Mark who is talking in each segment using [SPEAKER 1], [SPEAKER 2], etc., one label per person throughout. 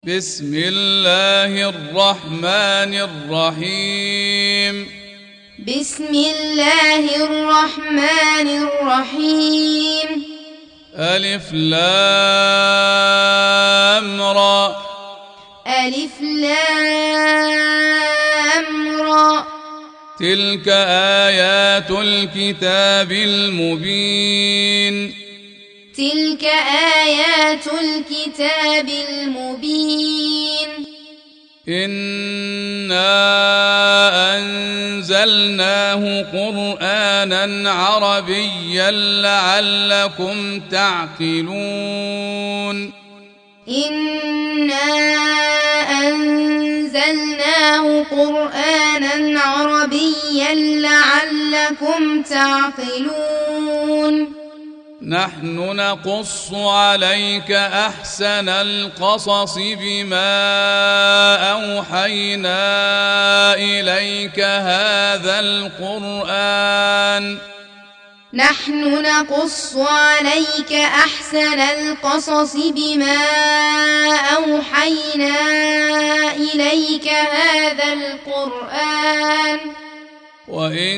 [SPEAKER 1] بسم الله الرحمن الرحيم.
[SPEAKER 2] بسم الله الرحمن الرحيم.
[SPEAKER 1] ألف لام را.
[SPEAKER 2] ألف لام را.
[SPEAKER 1] تلك آيات الكتاب المبين.
[SPEAKER 2] تلك آيات الكتاب المبين.
[SPEAKER 1] إنا أنزلناه قرآنا عربيا لعلكم تعقلون.
[SPEAKER 2] إنا أنزلناه قرآنا عربيا لعلكم تعقلون.
[SPEAKER 1] نحن نقص عليك أحسن القصص بما أوحينا إليك هذا القرآن.
[SPEAKER 2] نحن نقص عليك أحسن القصص بما أوحينا إليك هذا القرآن.
[SPEAKER 1] وإن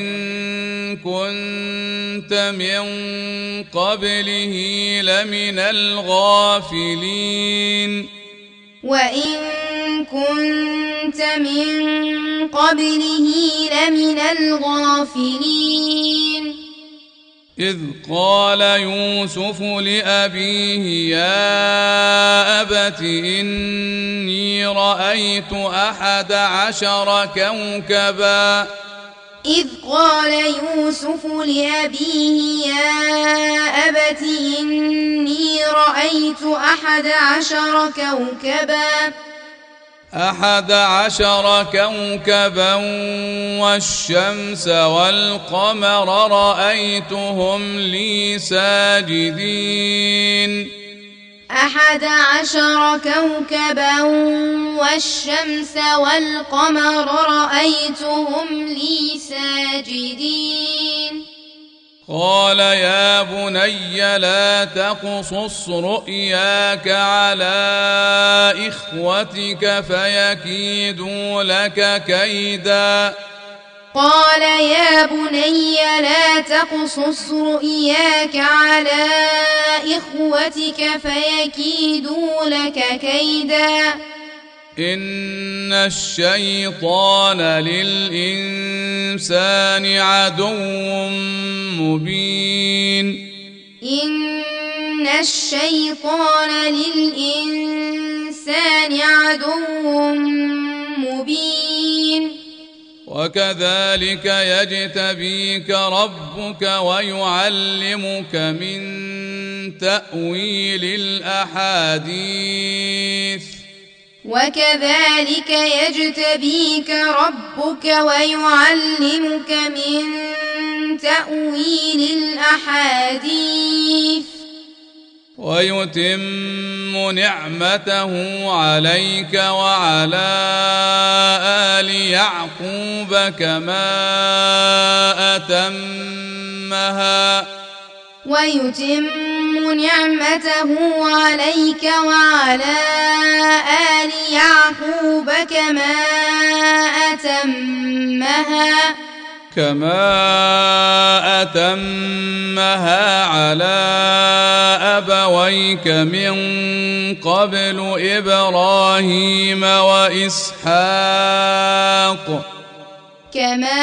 [SPEAKER 1] كنت من قبله لمن الغافلين.
[SPEAKER 2] وإن كنت من قبله لمن الغافلين.
[SPEAKER 1] إذ قال يوسف لأبيه يا أبت إني رأيت 11 كوكبا.
[SPEAKER 2] إذ قال يوسف لأبيه يا أبت إني رأيت 11 كوكبا.
[SPEAKER 1] 11 كوكبا والشمس والقمر رأيتهم لي ساجدين.
[SPEAKER 2] 11 كوكبا والشمس والقمر رأيتهم لي ساجدين.
[SPEAKER 1] قال يا بني لا تقصص رؤياك على إخوتك فيكيدوا لك كيدا.
[SPEAKER 2] قال يا بني لا تقصص رؤياك على إخوتك فيكيدوا لك كيدا.
[SPEAKER 1] إن الشيطان للإنسان عدو مبين.
[SPEAKER 2] إن الشيطان للإنسان عدو مبين.
[SPEAKER 1] وكذلك يجتبيك ربك ويعلمك من تأويل الأحاديث.
[SPEAKER 2] وكذلك يجتبيك ربك ويعلمك من تأويل الأحاديث.
[SPEAKER 1] ويتم نعمته عليك وعلى آل يعقوب كما أتمها.
[SPEAKER 2] ويتم نعمته عليك وعلى آل يعقوب كما أتمها على أبويك من قبل إبراهيم وإسحاق. كما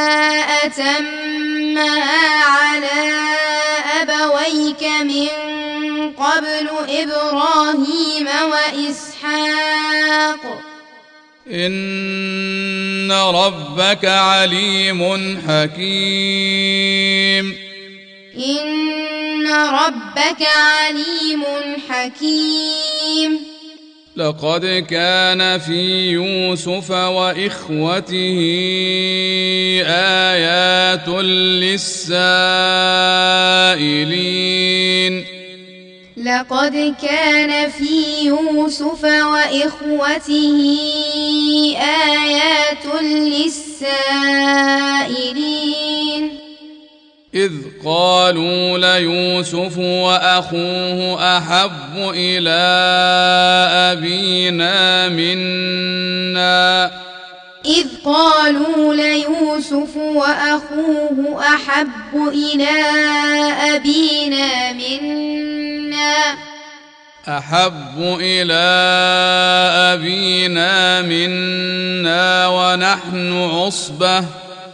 [SPEAKER 2] أتمها على أبويك من قبل إبراهيم وإسحاق.
[SPEAKER 1] إن ربك عليم حكيم.
[SPEAKER 2] إن ربك عليم حكيم.
[SPEAKER 1] لقد كان في يوسف وإخوته آيات للسائلين.
[SPEAKER 2] لقد كان في يوسف وإخوته آيات للسائلين.
[SPEAKER 1] إذ قالوا ليوسف وأخوه أحب إلى أبينا منا
[SPEAKER 2] إذ قالوا ليوسف وأخوه أحب إلى أبينا
[SPEAKER 1] ونحن عصبة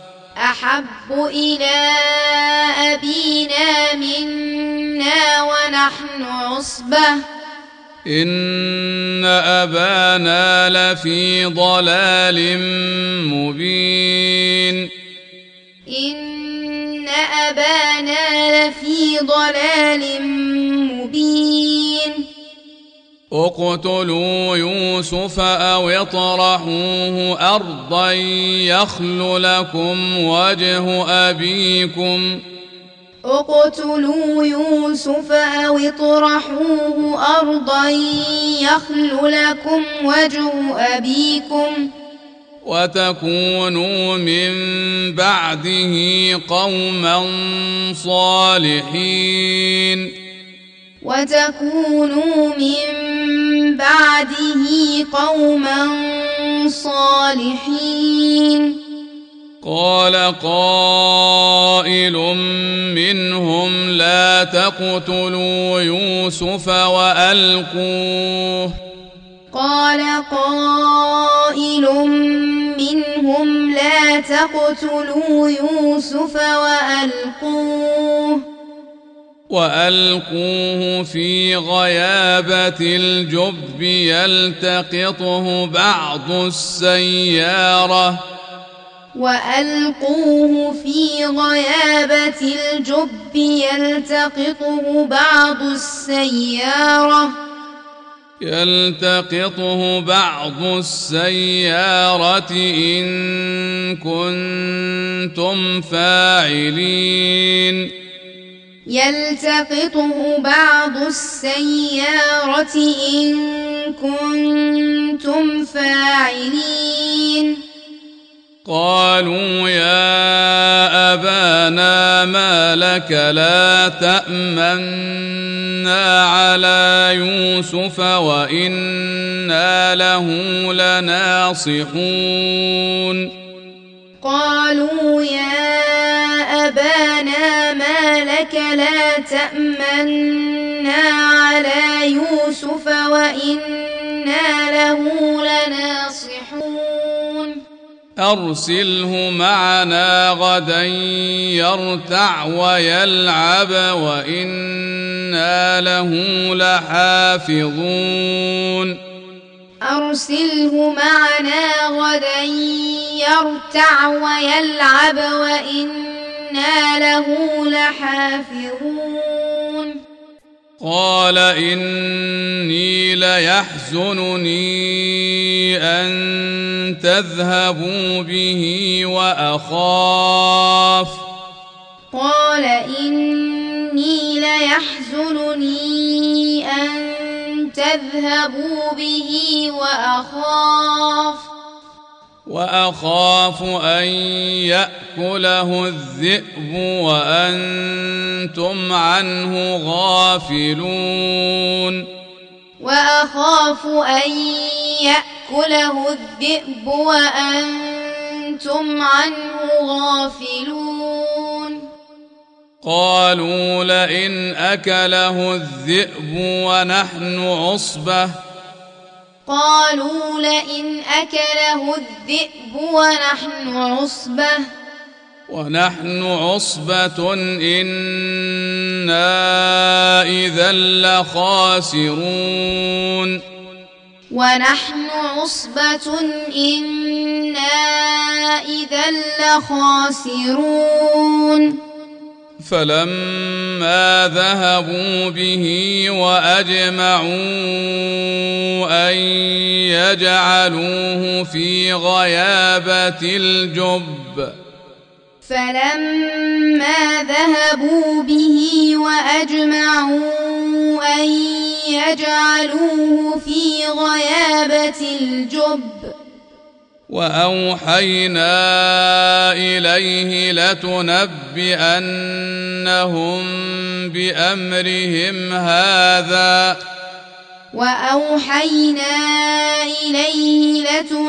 [SPEAKER 1] إن أبانا لفي ضلال مبين اقتلوا يوسف أو اطرحوه أرضا يخل لكم وجه أبيكم وتكونوا من بعده قوما صالحين قال قائل منهم لا تقتلوا يوسف وألقوه في غيابة الجب يلتقطه بعض السيارة إن كنتم فاعلين قالوا يا أبانا ما لك لا تأمنا على يوسف وإنا له لناصحون أرسله معنا غدا يرتع ويلعب وإنا له لحافظون قال إني ليحزنني أن تذهبوا به وأخاف أن يأكله الذئب وأنتم عنه غافلون قالوا لئن أكله الذئب ونحن عصبة إنا إذا لخاسرون فلما ذهبوا به وأجمعوا أن يجعلوه في غيابة الجب وأوحينا إليه لتنبئنهم بأمرهم هذا
[SPEAKER 2] وأوحينا إليه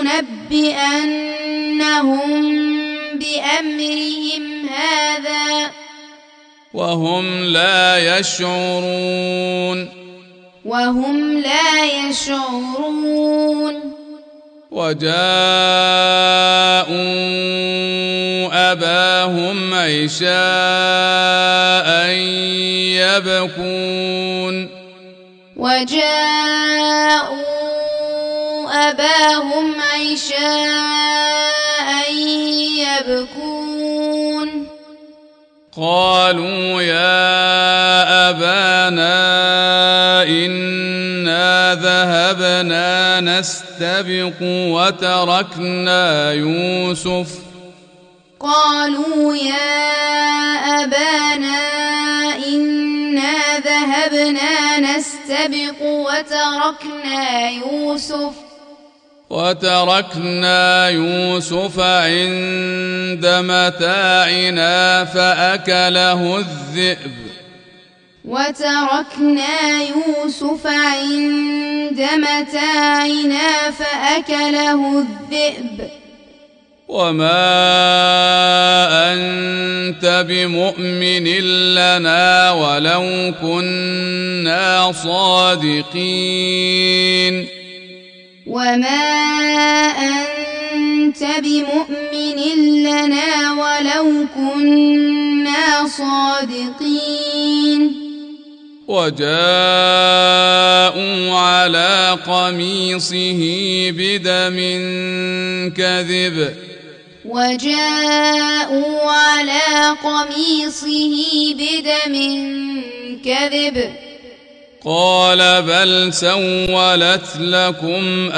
[SPEAKER 2] لتنبئنهم بأمرهم هذا
[SPEAKER 1] وهم لا يشعرون وجاءوا أباهم عشاء يبكون قالوا يا أبانا إنا ذهبنا نستبق وتركنا يوسف عند متاعنا فأكله الذئب وما أنت بمؤمن لنا ولو كنا صادقين وجاءوا على قميصه بدم كذب قال بل سولت لكم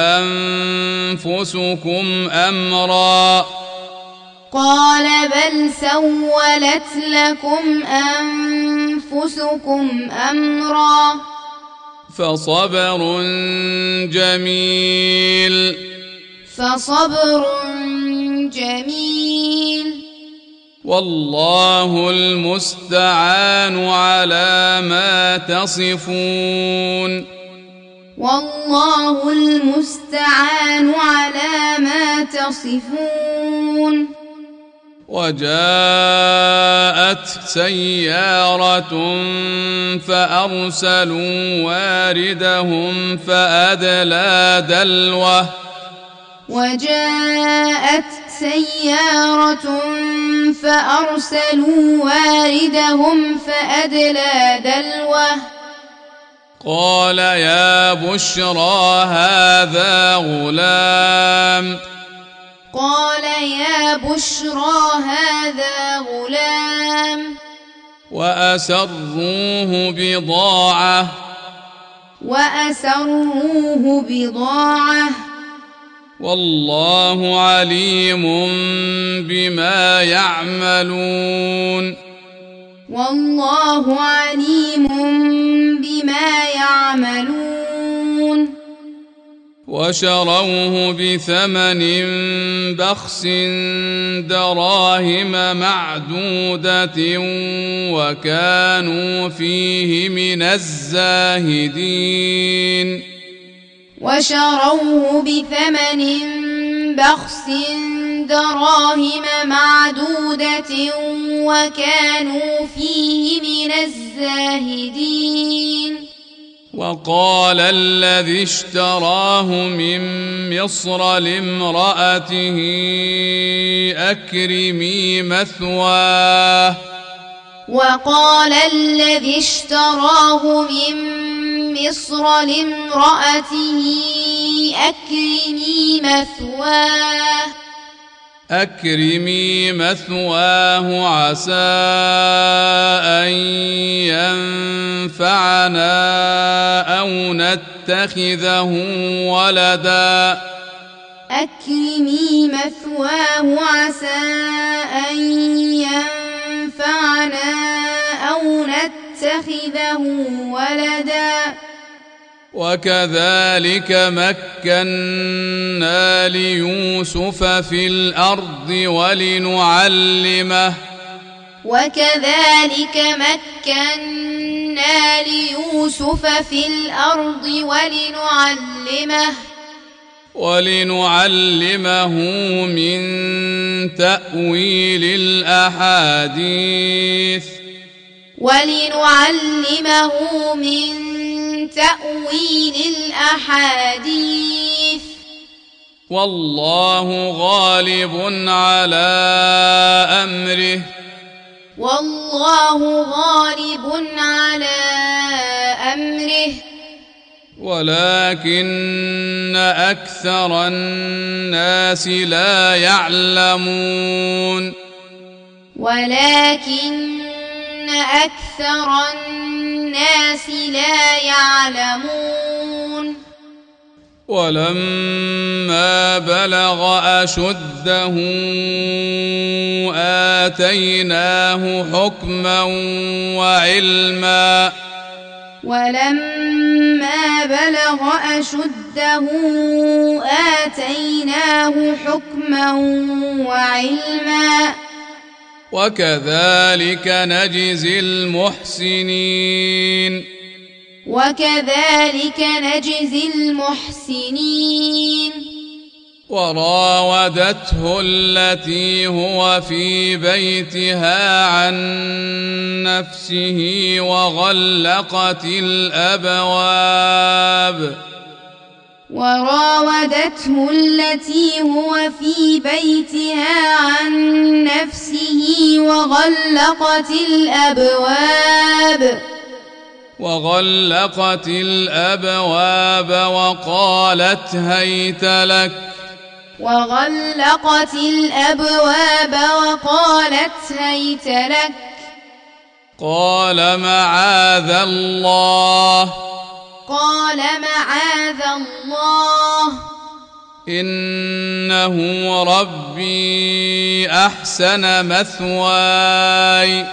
[SPEAKER 1] أنفسكم أمرا فصبر جميل والله المستعان على ما تصفون وجاءت سيارة فأرسلوا واردهم فأدلى دلوه قال يا بشرى هذا غلام وأسروه بضاعة والله عليم بما يعملون وشروه بثمن بخس دراهم معدودة وكانوا فيه من الزاهدين وقال الذي اشتراه من مصر لامرأته أكرمي مثواه عسى أن ينفعنا أو نتخذه ولدا وكذلك مكنا ليوسف في الأرض ولنعلمه
[SPEAKER 2] في الأرض
[SPEAKER 1] ولنعلمه من تأويل الأحاديث والله غالب على أمره ولكن أكثر الناس لا يعلمون ولما بلغ أشده آتيناه حكما وعلما وكذلك نجزي المحسنين وراودته التي هو في بيتها عن نفسه وغلقت الأبواب وقالت هيت لك قال معاذ الله إنه ربي أحسن مثواي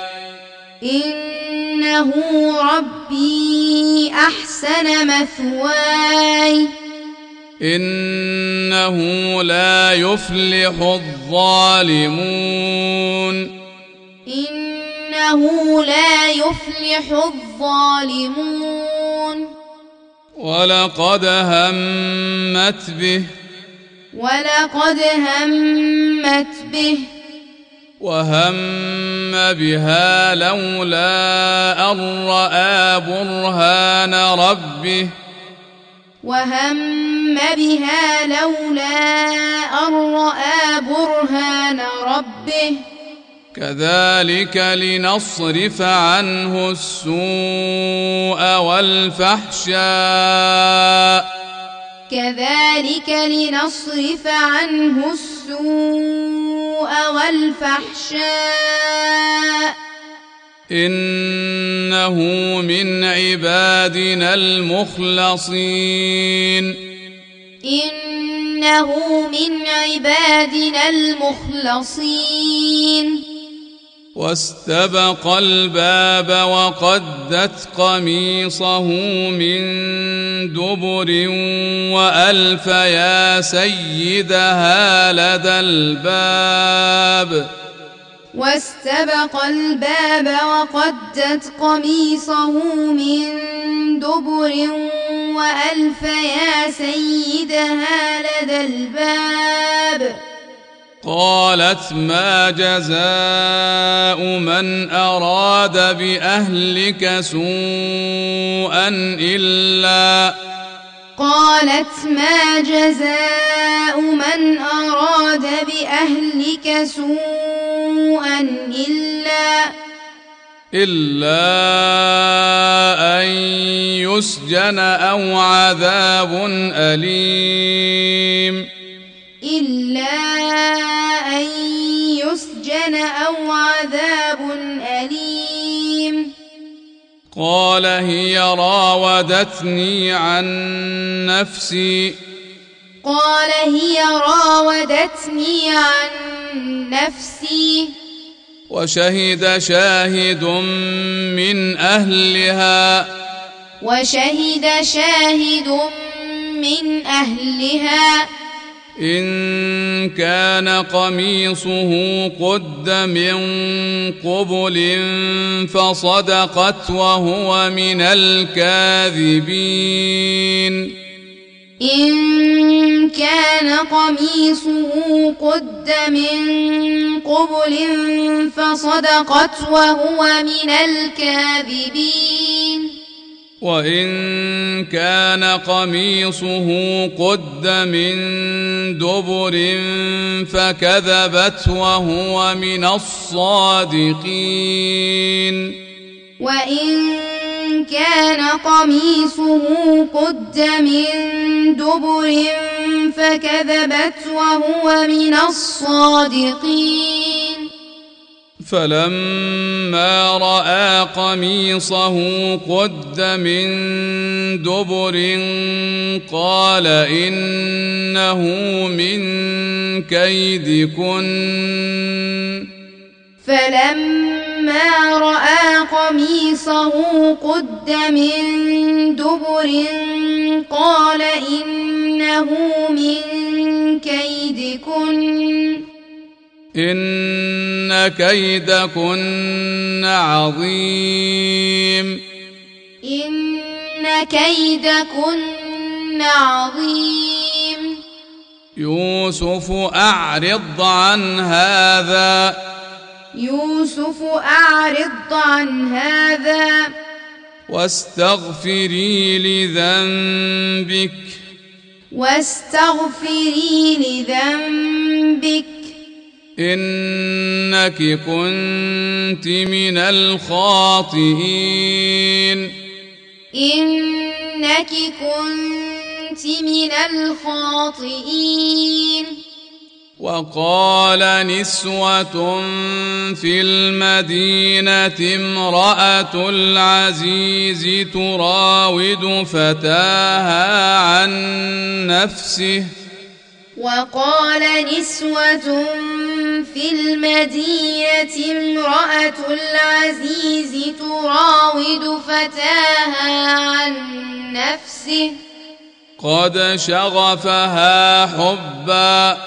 [SPEAKER 1] إنه لا يفلح الظالمون ولقد همت به وهم بها لولا أن رأى برهان ربه كذلك لنصرف عنه السوء والفحشاء إنه من عبادنا المخلصين واستبق الباب وقدت قميصه من دبر وألف يا سيدها لدى الباب قالت ما جزاء من أراد بأهلك سوءا إلا أن يسجن أو عذاب أليم قال هي راودتني عن نفسي وشهد شاهد من أهلها
[SPEAKER 2] وشهد شاهد من أهلها
[SPEAKER 1] إن كان قميصه قد من قبل فصدقت وهو من الكاذبين
[SPEAKER 2] إن كان قميصه قد من قبل فصدقت وهو من الكاذبين
[SPEAKER 1] وإن كان قميصه قد من دبر فكذبت وهو من الصادقين
[SPEAKER 2] وإن كان قميصه قد من دبر فكذبت وهو من الصادقين
[SPEAKER 1] فلما رأى قميصه قد من دبر قال إنه من كيدكن
[SPEAKER 2] فلما رأى قميصه قد من دبر قال إنه من كيدكن
[SPEAKER 1] إن كيدكن عظيم
[SPEAKER 2] إن كيدكن عظيم
[SPEAKER 1] يوسف أعرض عن هذا
[SPEAKER 2] يوسف أعرض عن هذا
[SPEAKER 1] واستغفري لذنبك
[SPEAKER 2] واستغفري لذنبك
[SPEAKER 1] إنك كنت من الخاطئين
[SPEAKER 2] إنك كنت من الخاطئين
[SPEAKER 1] وقال نسوة في المدينة امرأة العزيز تراود فتاها عن نفسه
[SPEAKER 2] وقال نسوة في المدينة امرأة العزيز تراود فتاها عن نفسه
[SPEAKER 1] قد شغفها حبا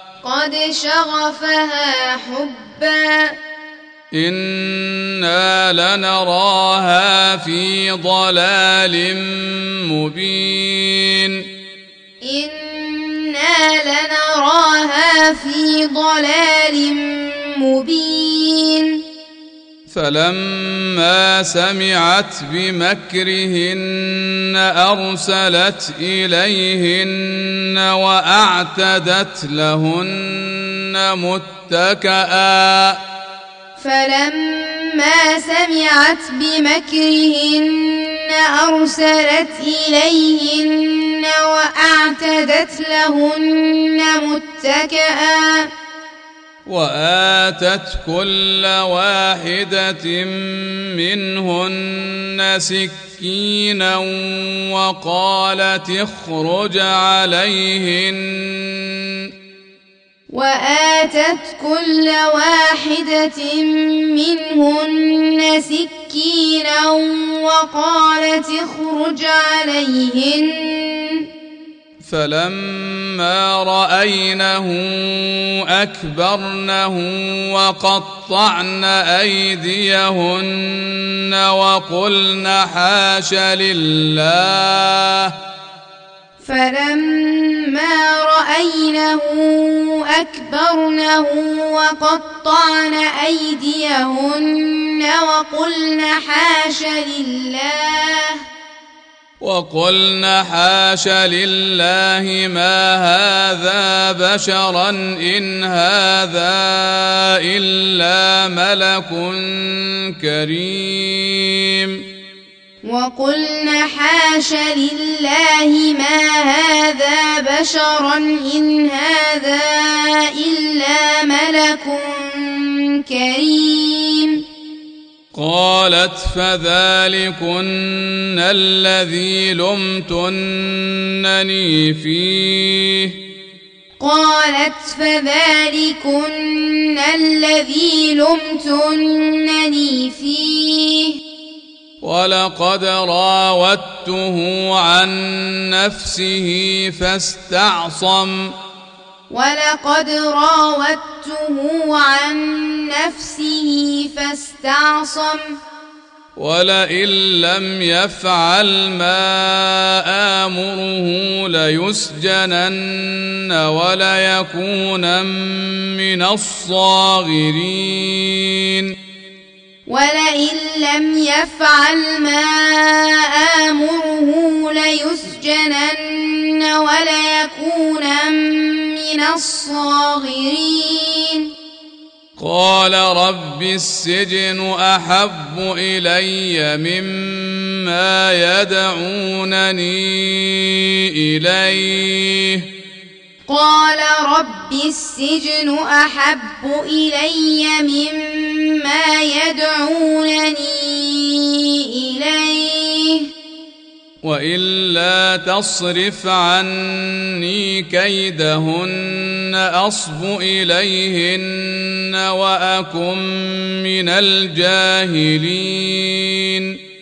[SPEAKER 1] إنا لنراها في ضلال مبين
[SPEAKER 2] إنا لنراها في ضلال مبين
[SPEAKER 1] فلما سمعت بمكرهن أرسلت إليهن وأعتدت لهن متكئا
[SPEAKER 2] فلما سمعت بمكرهن أرسلت إليهن وأعتدت لهن متكئا
[SPEAKER 1] وآتت كل واحدة منهن سكينا وقالت اخرج عليهن
[SPEAKER 2] وآتت كل واحدة منهن سكينا وقالت اخرج عليهن
[SPEAKER 1] فلما رأينه أكبرنه وقطعن أيديهن وقلن حاش لله
[SPEAKER 2] فلما رأينه أكبرنه وقطعن أيديهن وقلن حاش لله ما هذا بشرا إن هذا إلا ملك كريم وقلن حاش لله ما هذا بشرا إن هذا إلا ملك كريم
[SPEAKER 1] قالت فذلكن الذي لمتنني فيه ولقد راودته عن نفسه فاستعصم ولئن لم يفعل ما آمره ليسجنن وليكونن من الصاغرين قال رب السجن أحب إلي مما يدعونني إليه وإلا تصرف عني كيدهن أصب إليهن وأكن من الجاهلين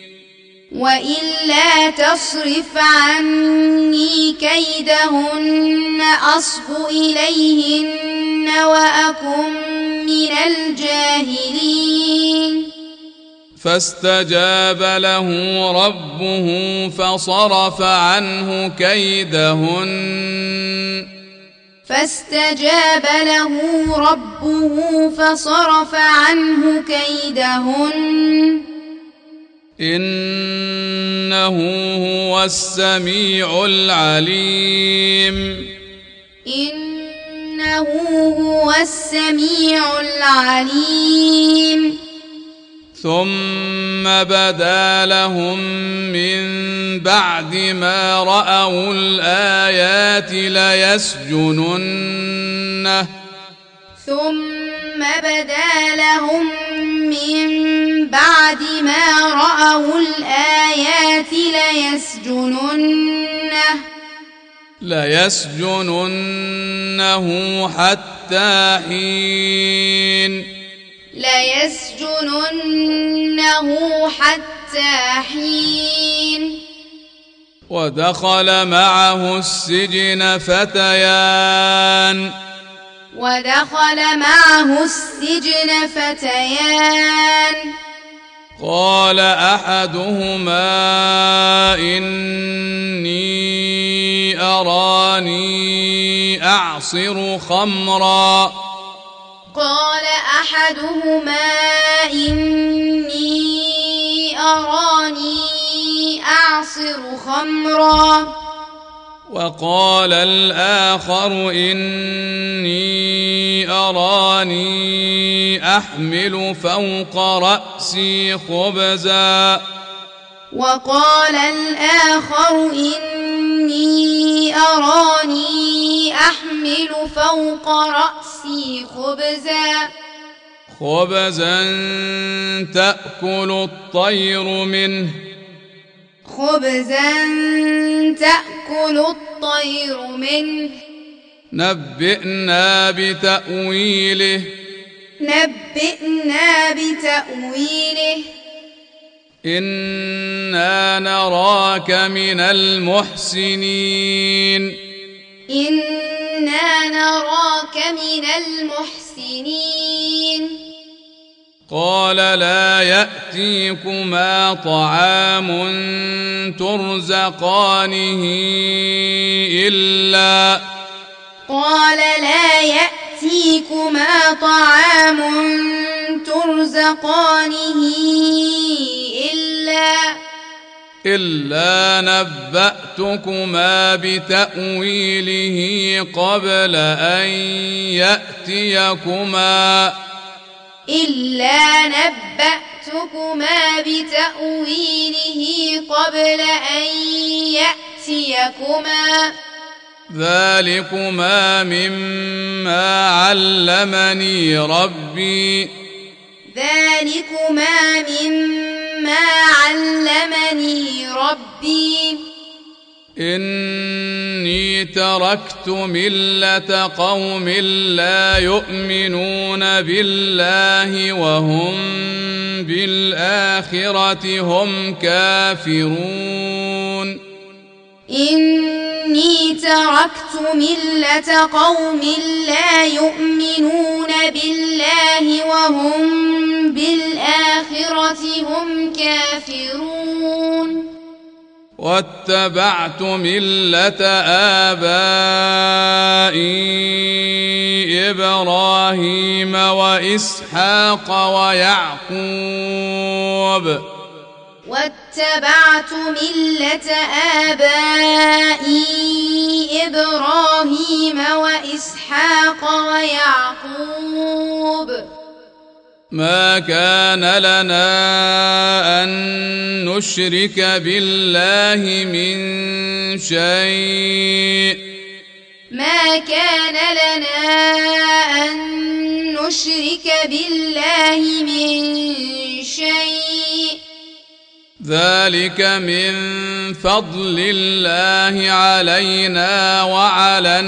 [SPEAKER 1] فاستجاب له ربه فصرف عنه كيدهن إنه هو السميع العليم ثم بدا لهم من بعد ما رأوا الآيات ليسجننه حتى حين ودخل معه السجن فتيان قال أحدهما إني أراني أعصر خمرا وقال الآخر إني أراني أحمل فوق رأسي خبزا خبزا تأكل الطير منه نبئنا بتأويله إنا نراك من المحسنين قال لا يأتيكما طعام ترزقانه إلا نبأتكما بتأويله قبل أن يأتيكما ذلكما مما علمني ربي إني تركت ملة قوم لا يؤمنون بالله وهم بالآخرة هم كافرون
[SPEAKER 2] إني تركت ملة قوم لا يؤمنون بالله وهم بالآخرة هم كافرون
[SPEAKER 1] واتبعت ملة آبائي إبراهيم وإسحاق ويعقوب
[SPEAKER 2] واتبعت ملة آبائي إبراهيم وإسحاق ويعقوب
[SPEAKER 1] ما كان لنا أن نشرك بالله من شيء
[SPEAKER 2] ما كان لنا أن نشرك بالله من شيء
[SPEAKER 1] ذلك من فضل الله علينا وعلى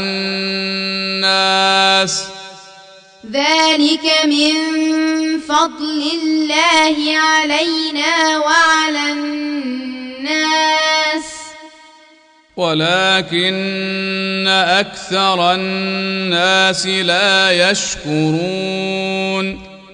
[SPEAKER 1] الناس
[SPEAKER 2] ذلك من فضل الله علينا وعلى الناس
[SPEAKER 1] ولكن أكثر الناس لا يشكرون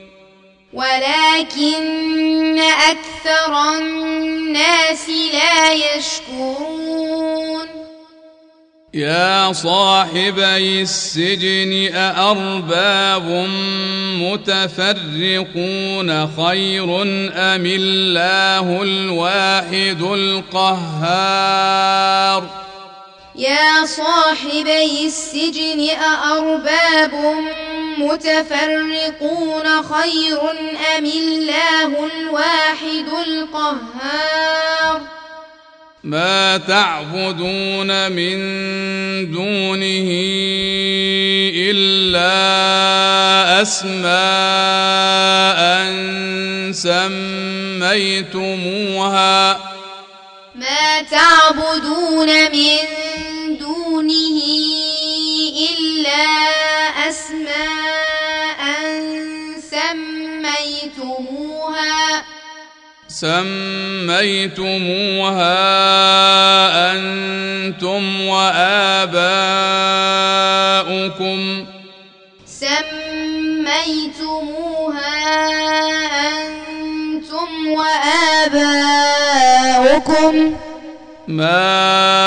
[SPEAKER 2] ولكن أكثر الناس لا يشكرون
[SPEAKER 1] يا صاحبي السجن أأرباب متفرقون خير أم الله الواحد القهار
[SPEAKER 2] يا صاحبي السجن أأرباب متفرقون خير أم الله الواحد القهار
[SPEAKER 1] ما تعبدون من دونه إلا أسماء سميتموها
[SPEAKER 2] ما تعبدون من دونه إلا أسماء
[SPEAKER 1] سميتموها أنتم وآباؤكم ما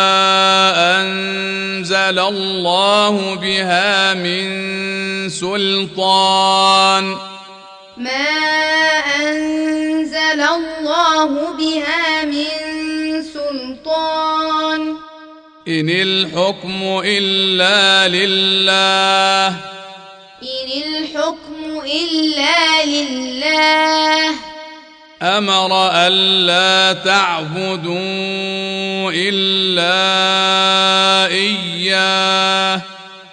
[SPEAKER 1] أنزل الله بها من سلطان إن الحكم إلا لله أمر ألا تعبدوا إلا إياه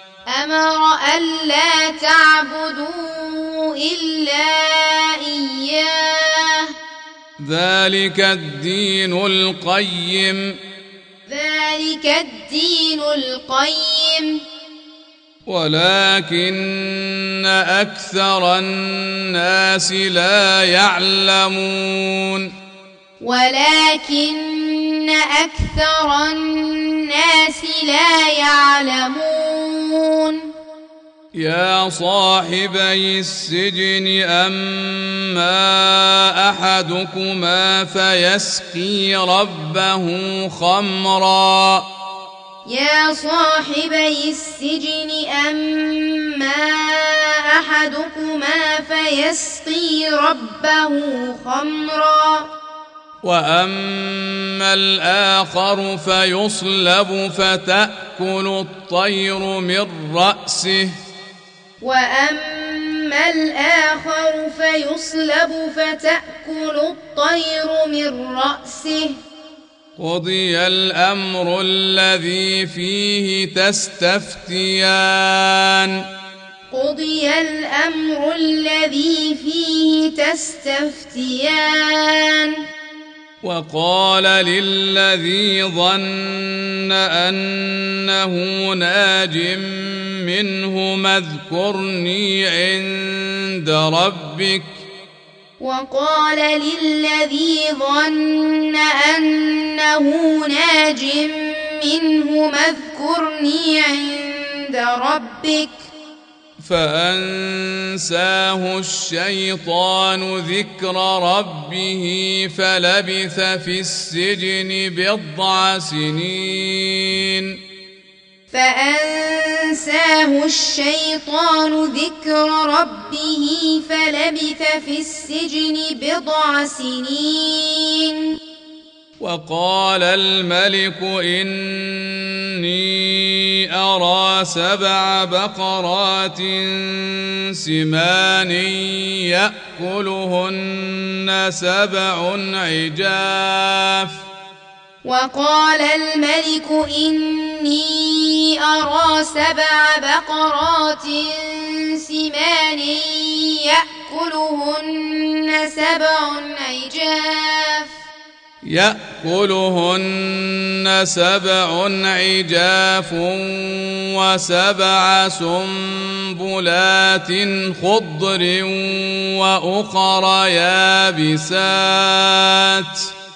[SPEAKER 1] ذلك الدين القيم ولكن أكثر الناس لا يعلمون يا صاحبي السجن أما أحدكما فيسقي ربه خمرا وأما الآخر فيصلب فتأكل الطير من رأسه قضي الأمر الذي فيه تستفتيان وقال للذي ظن أنه ناج منه اذكرني عند ربك
[SPEAKER 2] وقال للذي ظن أنه ناج منه اذكرني عند ربك
[SPEAKER 1] فأنساه الشيطان ذكر ربه فلبث في السجن بضع سنين
[SPEAKER 2] فأنساه الشيطان ذكر ربه فلبث في السجن بضع سنين
[SPEAKER 1] وقال الملك إني أرى 7 بقرات سمان يأكلهن 7 عجاف
[SPEAKER 2] وقال الملك إني أرى 7 بقرات سمان يأكلهن
[SPEAKER 1] 7 عجاف و7 سنبلات خضر وأخر يابسات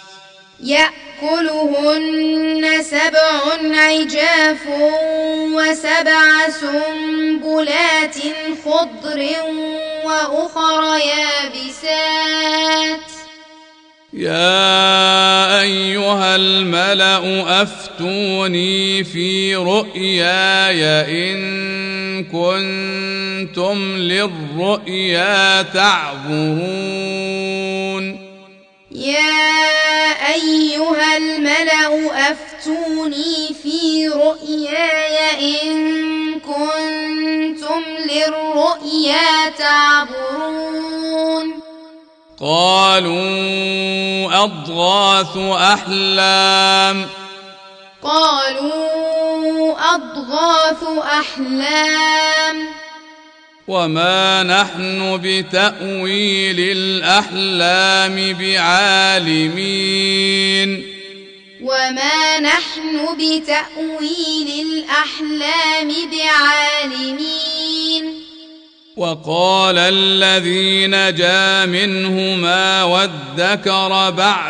[SPEAKER 2] يأكلهن 7 عجاف و7 سنبلات خضر وأخر يابسات
[SPEAKER 1] يا أيها الملأ أفتوني في رؤياي إن كنتم للرؤيا تعبرون
[SPEAKER 2] يا أيها الملأ أفتوني في رؤياي إن كنتم للرؤيا تعبرون
[SPEAKER 1] قالوا أضغاث أحلام وما نحن بتأويل الأحلام بعالمين وقال الذي نجا منهما وادكر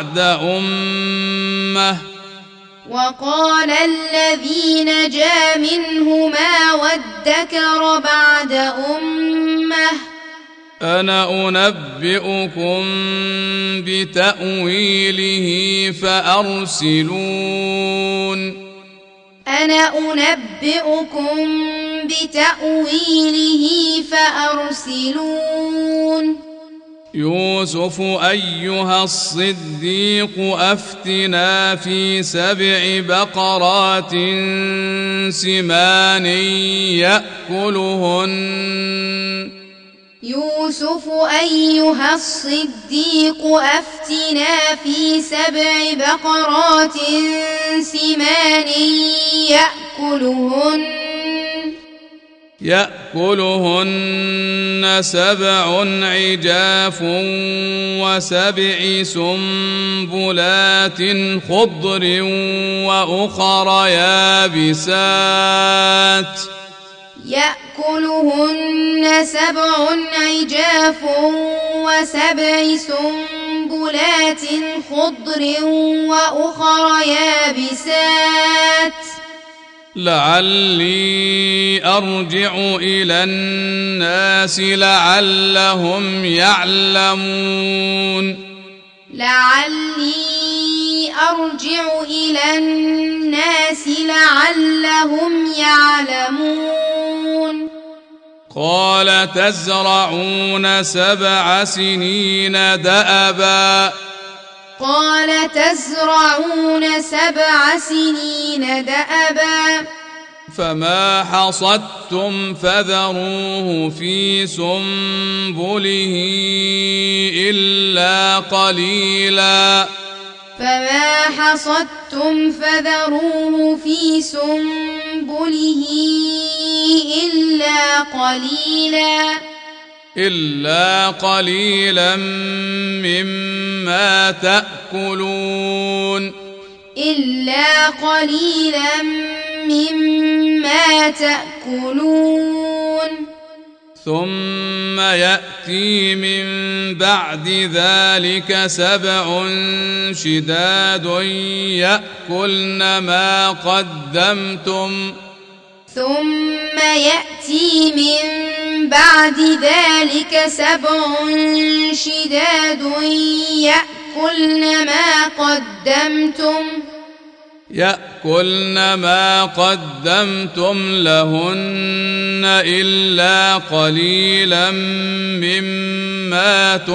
[SPEAKER 1] بعد أمة أنا أنبئكم بتأويله فأرسلون يوسف أيها الصديق أفتنا في 7 بقرات سمان يأكلهن 7 عجاف و7 سنبلات خضر وأخر يابسات
[SPEAKER 2] يأكلهن 7 عجاف و7 سنبلات خضر وأخر يابسات
[SPEAKER 1] لعلي أرجع إلى الناس لعلهم يعلمون قال تزرعون 7 سنين دأبا فما حصدتم فذروه في سنبله إلا قليلا إلا قليلا مما تأكلون
[SPEAKER 2] إلا قليلا مما تأكلون
[SPEAKER 1] ثم يأتي من بعد ذلك 7 شداد يأكلن ما قدمتم
[SPEAKER 2] ثم يأتي من بعد ذلك 7 شداد
[SPEAKER 1] يأكلن ما قدمتم لهن إلا قليلا مما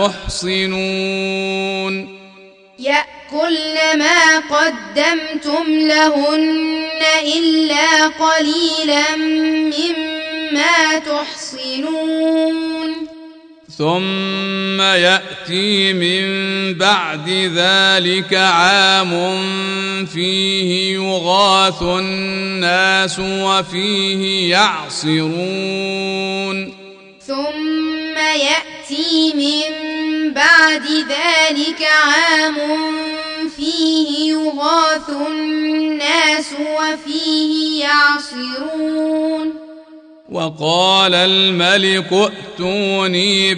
[SPEAKER 1] تحصنون
[SPEAKER 2] يأكلن ما قدمتم لهن إلا قليلا مما تحصنون
[SPEAKER 1] ثم يأتي من بعد ذلك عام فيه يغاث الناس وفيه يعصرون
[SPEAKER 2] ثم يأتي من بعد ذلك عام فيه يغاث الناس وفيه يعصرون
[SPEAKER 1] وقال الملك ائتوني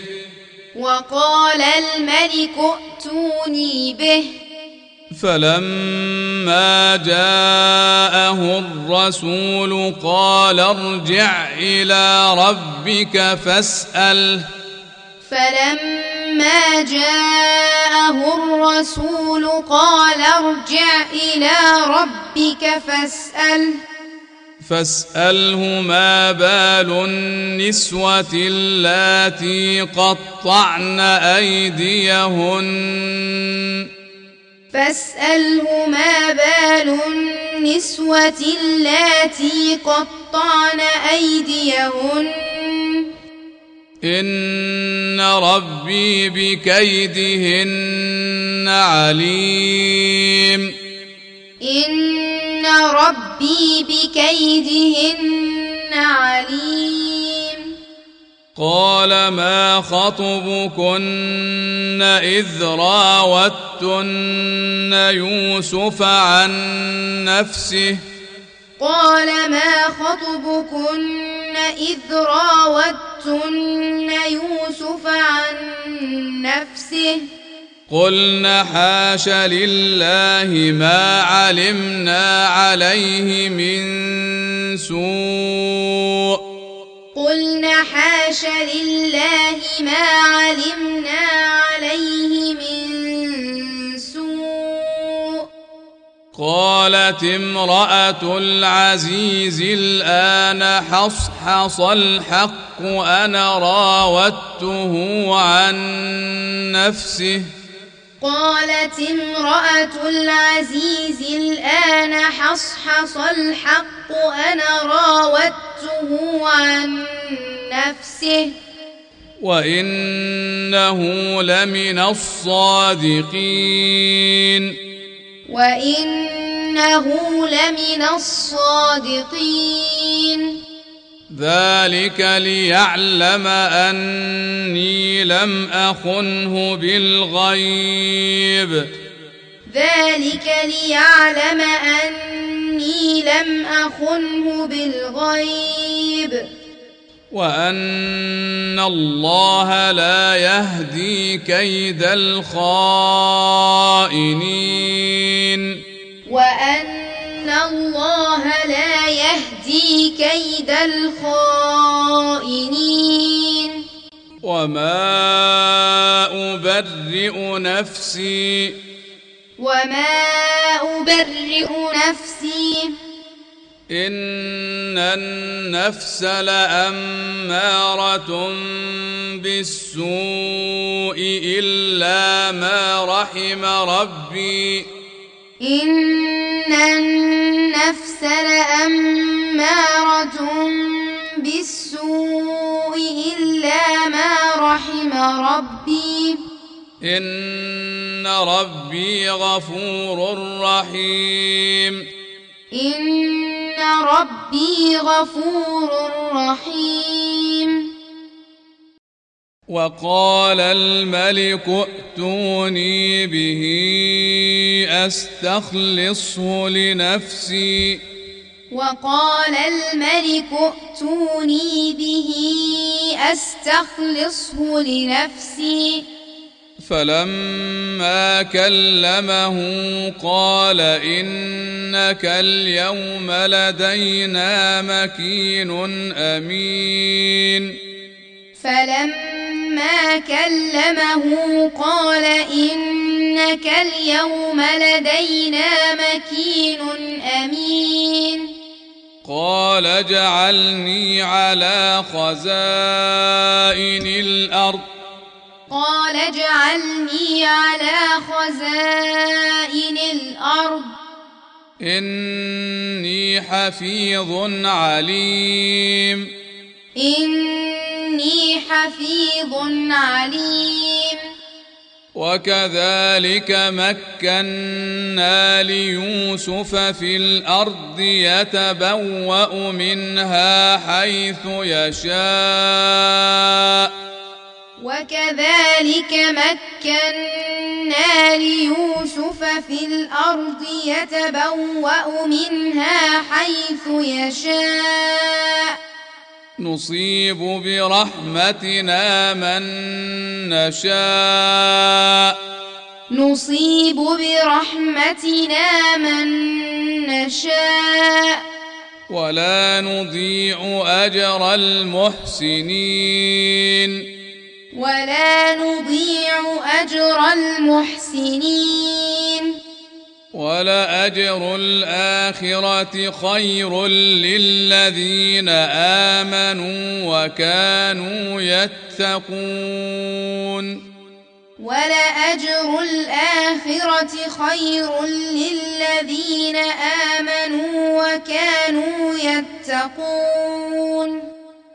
[SPEAKER 1] به فلما جاءه الرسول قال ارجع إلى ربك فاسأله فاسأله ما بال النسوة اللاتي قطعن أيديهن إن ربي بكيدهن عليم قال ما خطبكن إذ راوتن يوسف عن نفسه قلن حاش لله ما علمنا عليه من سوء قالت امرأة العزيز الآن حصحص الحق أنا راودته عن نفسه وإنه لمن الصادقين ذلك ليعلم أني لم أخنه بالغيب وأن الله لا يهدي كيد الخائنين وما أبرئ نفسي إن النفس لأمارة بالسوء إلا ما رحم ربي إن ربي غفور رحيم وقال الملك ائتوني به أستخلصه لنفسي
[SPEAKER 2] وقال الملك ائتوني به أستخلصه لنفسي
[SPEAKER 1] فلما كلمه قال إنك اليوم لدينا مكين أمين
[SPEAKER 2] فلما كلمه قال إنك اليوم لدينا مكين أمين
[SPEAKER 1] قال اجعلني على خزائن الأرض
[SPEAKER 2] قال اجعلني على خزائن الأرض
[SPEAKER 1] إني حفيظ عليم
[SPEAKER 2] إني حفيظ عليم
[SPEAKER 1] وكذلك مكنا ليوسف في الأرض يتبوأ منها حيث يشاء
[SPEAKER 2] وكذلك مكنا ليوسف في الأرض يتبوأ منها حيث يشاء
[SPEAKER 1] نصيب برحمتنا من نشاء
[SPEAKER 2] نصيب برحمتنا من نشاء
[SPEAKER 1] ولا نضيع أجر المحسنين
[SPEAKER 2] ولا نضيع أجر المحسنين
[SPEAKER 1] ولأجر الآخرة خير للذين آمنوا وكانوا يتقون
[SPEAKER 2] ولأجر الآخرة خير للذين آمنوا وكانوا يتقون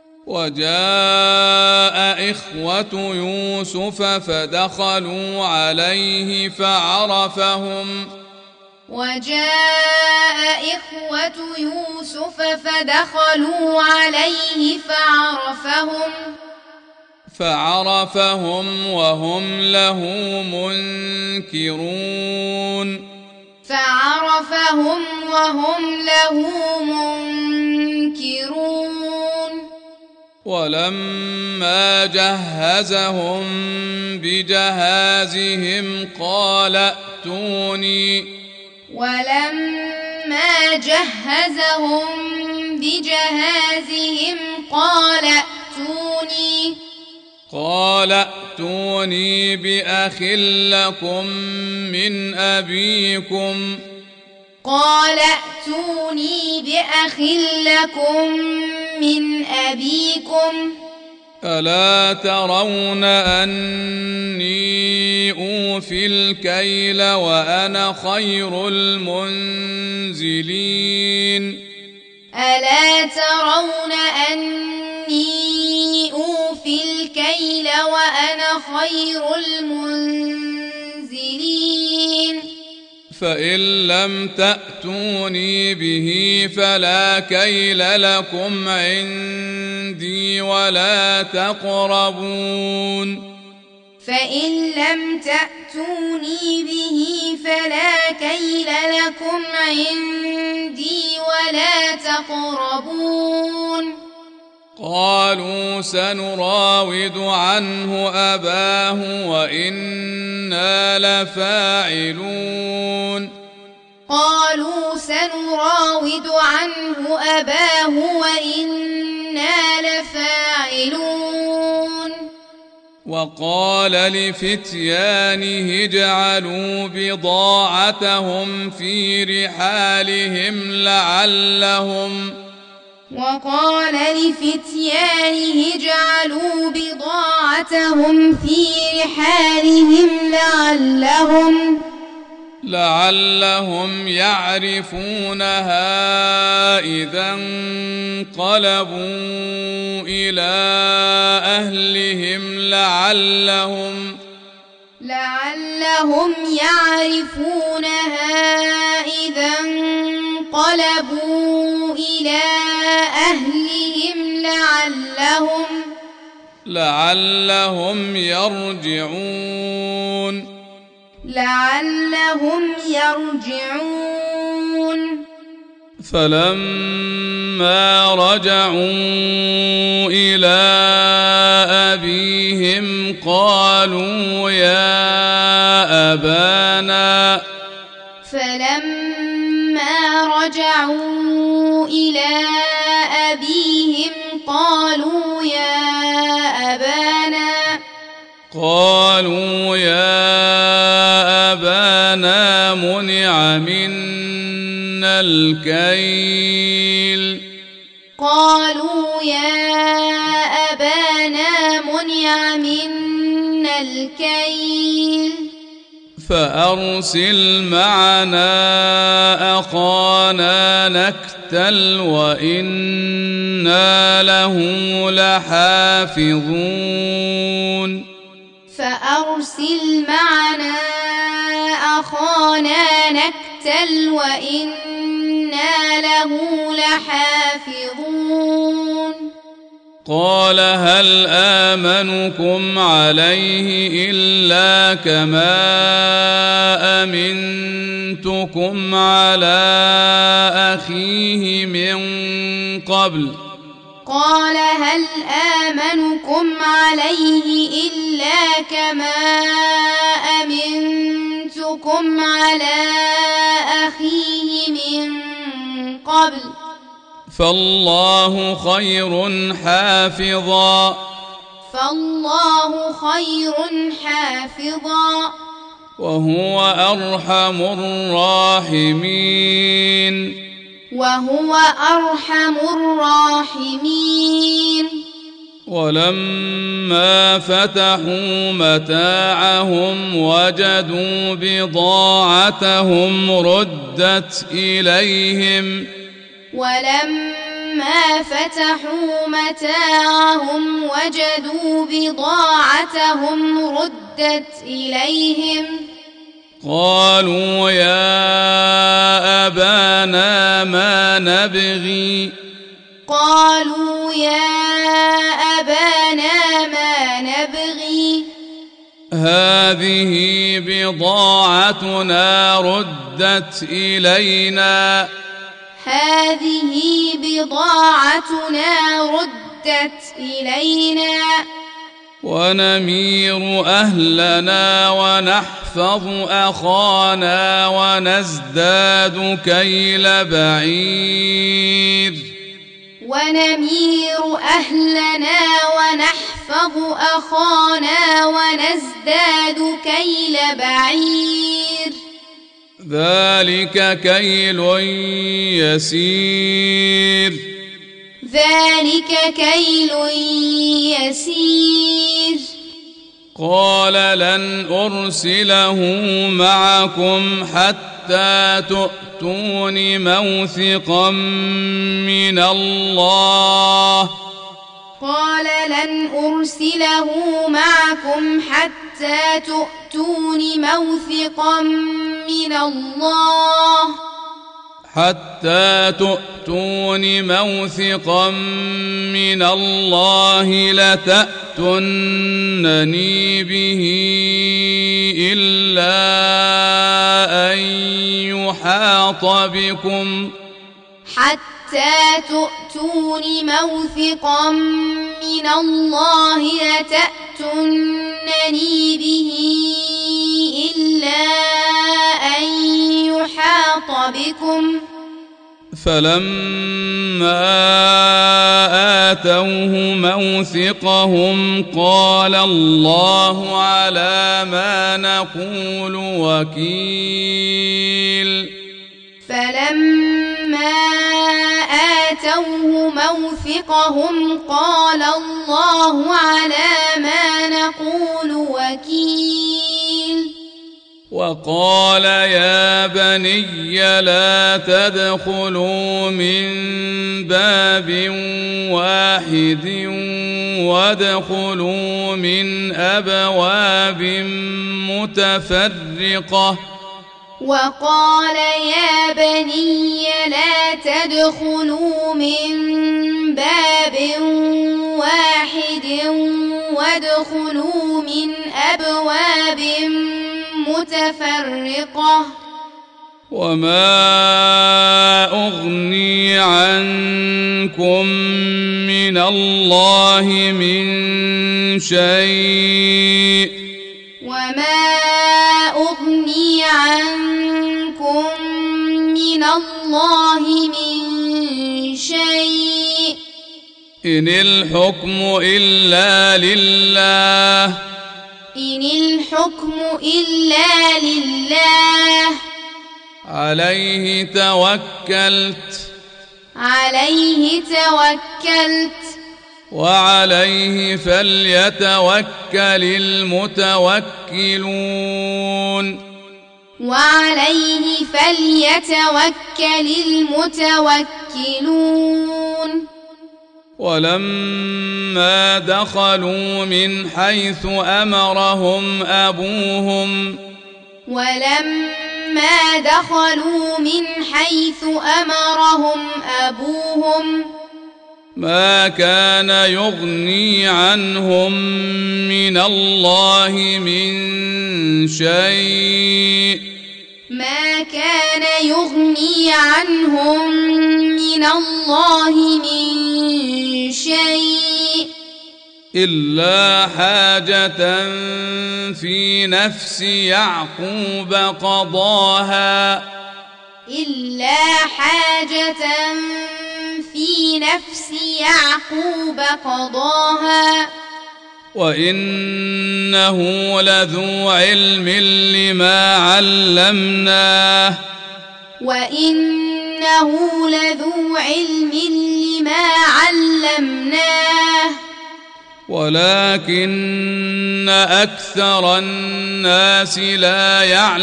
[SPEAKER 1] وجاء إخوة يوسف فدخلوا عليه فعرفهم
[SPEAKER 2] وجاء إخوة يوسف فدخلوا عليه فعرفهم
[SPEAKER 1] وهم له منكرون ولما جهزهم بجهازهم قال ائتوني قال ائتوني بأخ لكم من أبيكم ألا ترون أني أوفي الكيل وأنا خير المنزلين
[SPEAKER 2] ألا ترون أني أوفي الكيل وأنا خير المنزلين
[SPEAKER 1] فإن لم تأتوني به فلا كيل لكم عندي ولا تقربون
[SPEAKER 2] فإن لم تأتوني به فلا كيل لكم عندي ولا تقربون
[SPEAKER 1] قالوا سنراود عنه أباه وإنا لفاعلون وقال لفتيانه اجعلوا بضاعتهم في رحالهم لعلهم يعرفونها إذا انقلبوا إلى أهلهم لعلهم يرجعون فلما رجعوا إلى أبيهم قالوا يا أبانا منع منا الكيل فأرسل معنا أخانا نكتل وإنا له لحافظون قال هل آمنكم عليه إلا كما أمنتكم على أخيه من قبل فالله خير حافظا وهو أرحم الراحمين ولما فتحوا متاعهم وجدوا بضاعتهم ردت إليهم قالوا يا أبانا ما نبغي هذه بضاعتنا ردت إلينا ونمير أهلنا ونحفظ أخانا ونزداد كيل بعير ذلك كيل يسير قال لن أرسله معكم حتى تؤتون موثقا من الله لتأتونني به إلا أن يحاط بكم فلما آتوه موثقهم قال الله على ما نقول وكيل وقال يا بني لا تدخلوا من باب واحد وادخلوا من أبواب متفرقة
[SPEAKER 2] وادخلوا من أبواب متفرقة
[SPEAKER 1] وما أغني عنكم من الله من شيء
[SPEAKER 2] وما أغني عنكم من الله من شيء
[SPEAKER 1] إن الحكم إلا لله
[SPEAKER 2] إن الحكم إلا لله
[SPEAKER 1] عليه توكلت وعليه فليتوكل المتوكلون ولما دخلوا من حيث أمرهم أبوهم ما كان يغني عنهم من الله من شيء إلا حاجة في نفس يعقوب قضاها وإنه لذو علم لما علمناه ولكن أكثر الناس لا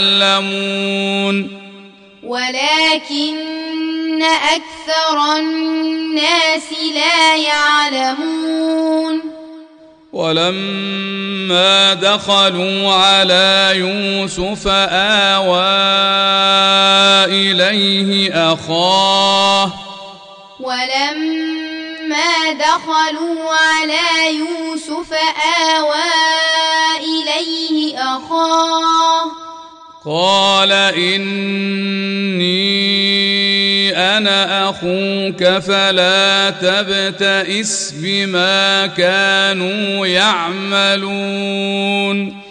[SPEAKER 1] يعلمون ولما دخلوا على يوسف آوى إليه أخاه قال إني أنا أخوك فلا تبتئس بما كانوا يعملون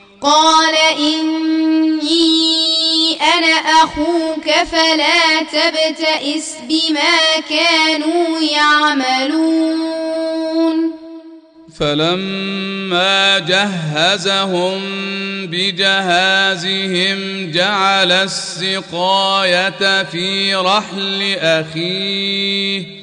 [SPEAKER 1] فلما جهزهم بجهازهم جعل السقاية في رحل أخيه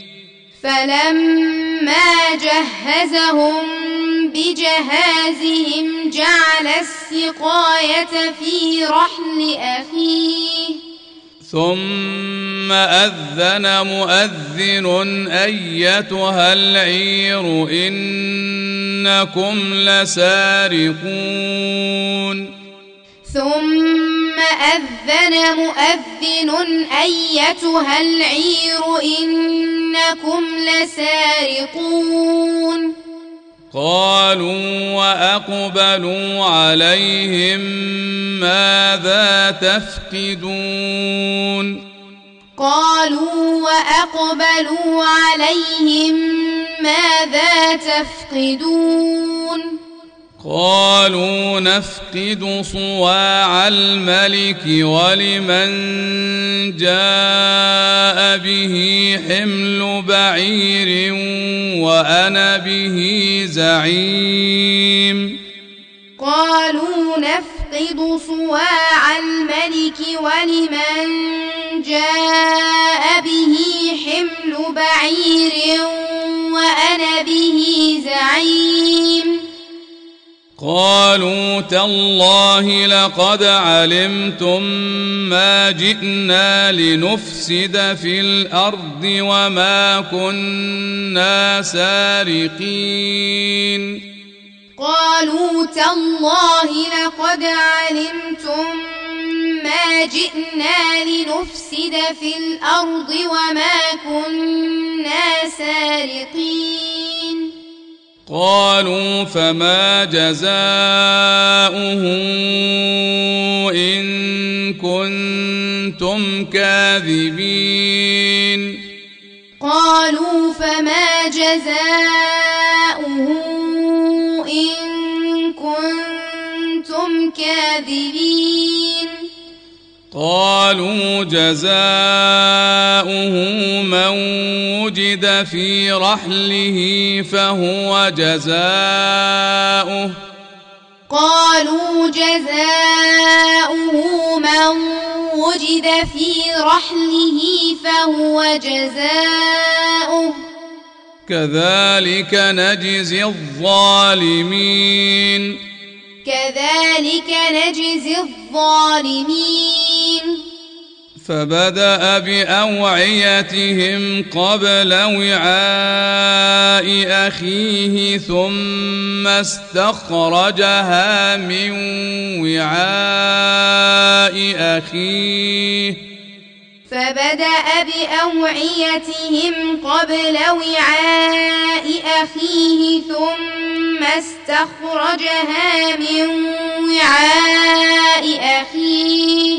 [SPEAKER 1] ثم أذن مؤذن أيتها العير إنكم لسارقون قالوا وأقبلوا عليهم ماذا تفقدون قالوا نفقد صواع الملك ولمن جاء به حمل بعير وأنا به زعيم قالوا تالله لقد علمتم ما جئنا لنفسد في الأرض وما كنا سارقين قالوا فما جزاؤه إن كنتم كاذبين
[SPEAKER 2] قالوا فما جزاؤه إن كنتم كاذبين
[SPEAKER 1] قالوا جزاؤه من وجد في رحله فهو جزاؤه
[SPEAKER 2] قالوا جزاؤه من وجد في رحله فهو جزاؤه
[SPEAKER 1] كذلك نجزي الظالمين
[SPEAKER 2] كذلك نجزي الظالمين
[SPEAKER 1] فبدأ بأوعيتهم قبل وعاء أخيه ثم استخرجها من وعاء أخيه
[SPEAKER 2] فبدأ بأوعيتهم قبل وعاء أخيه ثم استخرجها من وعاء أخيه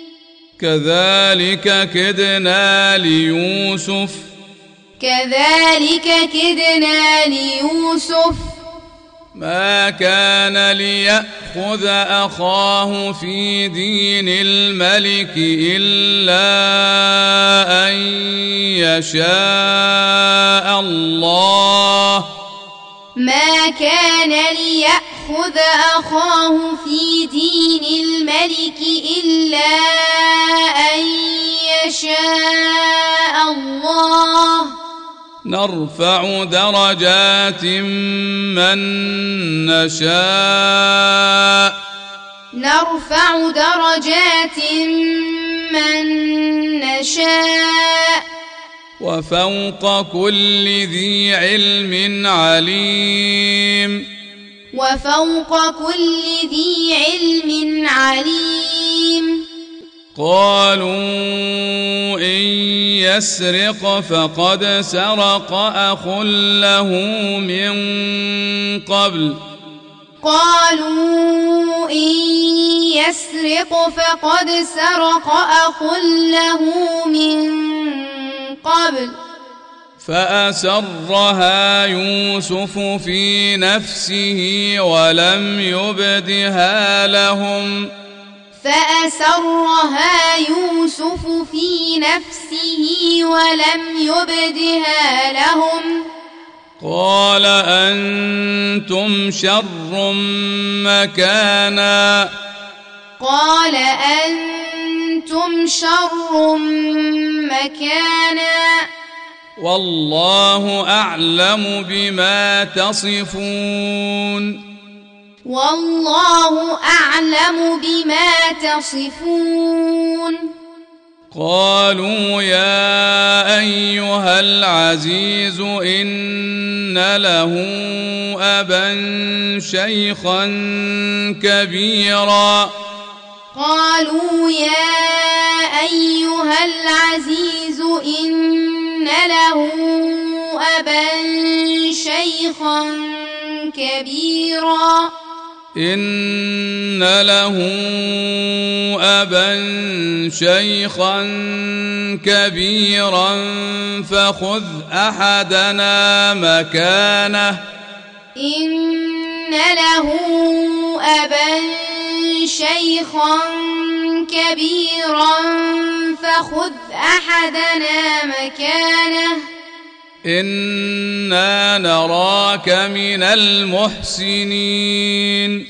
[SPEAKER 1] كذلك كدنا ليوسف
[SPEAKER 2] كذلك كدنا ليوسف
[SPEAKER 1] ما كان ليأخذ أخاه في دين الملك إلا أن يشاء الله
[SPEAKER 2] ما كان ليأخذ أخاه في دين الملك إلا أن يشاء الله
[SPEAKER 1] نرفع درجات من نشاء
[SPEAKER 2] نرفع درجات من نشاء
[SPEAKER 1] وفوق كل ذي علم عليم
[SPEAKER 2] وفوق كل ذي علم عليم
[SPEAKER 1] قالوا إن يسرق فقد سرق أخ له من قبل
[SPEAKER 2] قالوا إن يسرق فقد سرق أخ له من قبل
[SPEAKER 1] فأسرها يوسف في نفسه ولم يبدها لهم
[SPEAKER 2] فأسرها يوسف في نفسه ولم يبدها لهم
[SPEAKER 1] قال أنتم شر مكانا
[SPEAKER 2] قال أنتم شر مكانا
[SPEAKER 1] والله أعلم بما تصفون
[SPEAKER 2] والله أعلم بما تصفون
[SPEAKER 1] قالوا يا أيها العزيز إن له أبا شيخا كبيرا
[SPEAKER 2] قالوا يا أيها العزيز إن له أبا شيخا كبيرا
[SPEAKER 1] إن له أبا شيخا كبيرا فخذ أحدنا مكانه
[SPEAKER 2] إن له أبا شيخا كبيرا فخذ أحدنا مكانه
[SPEAKER 1] إنا نراك من المحسنين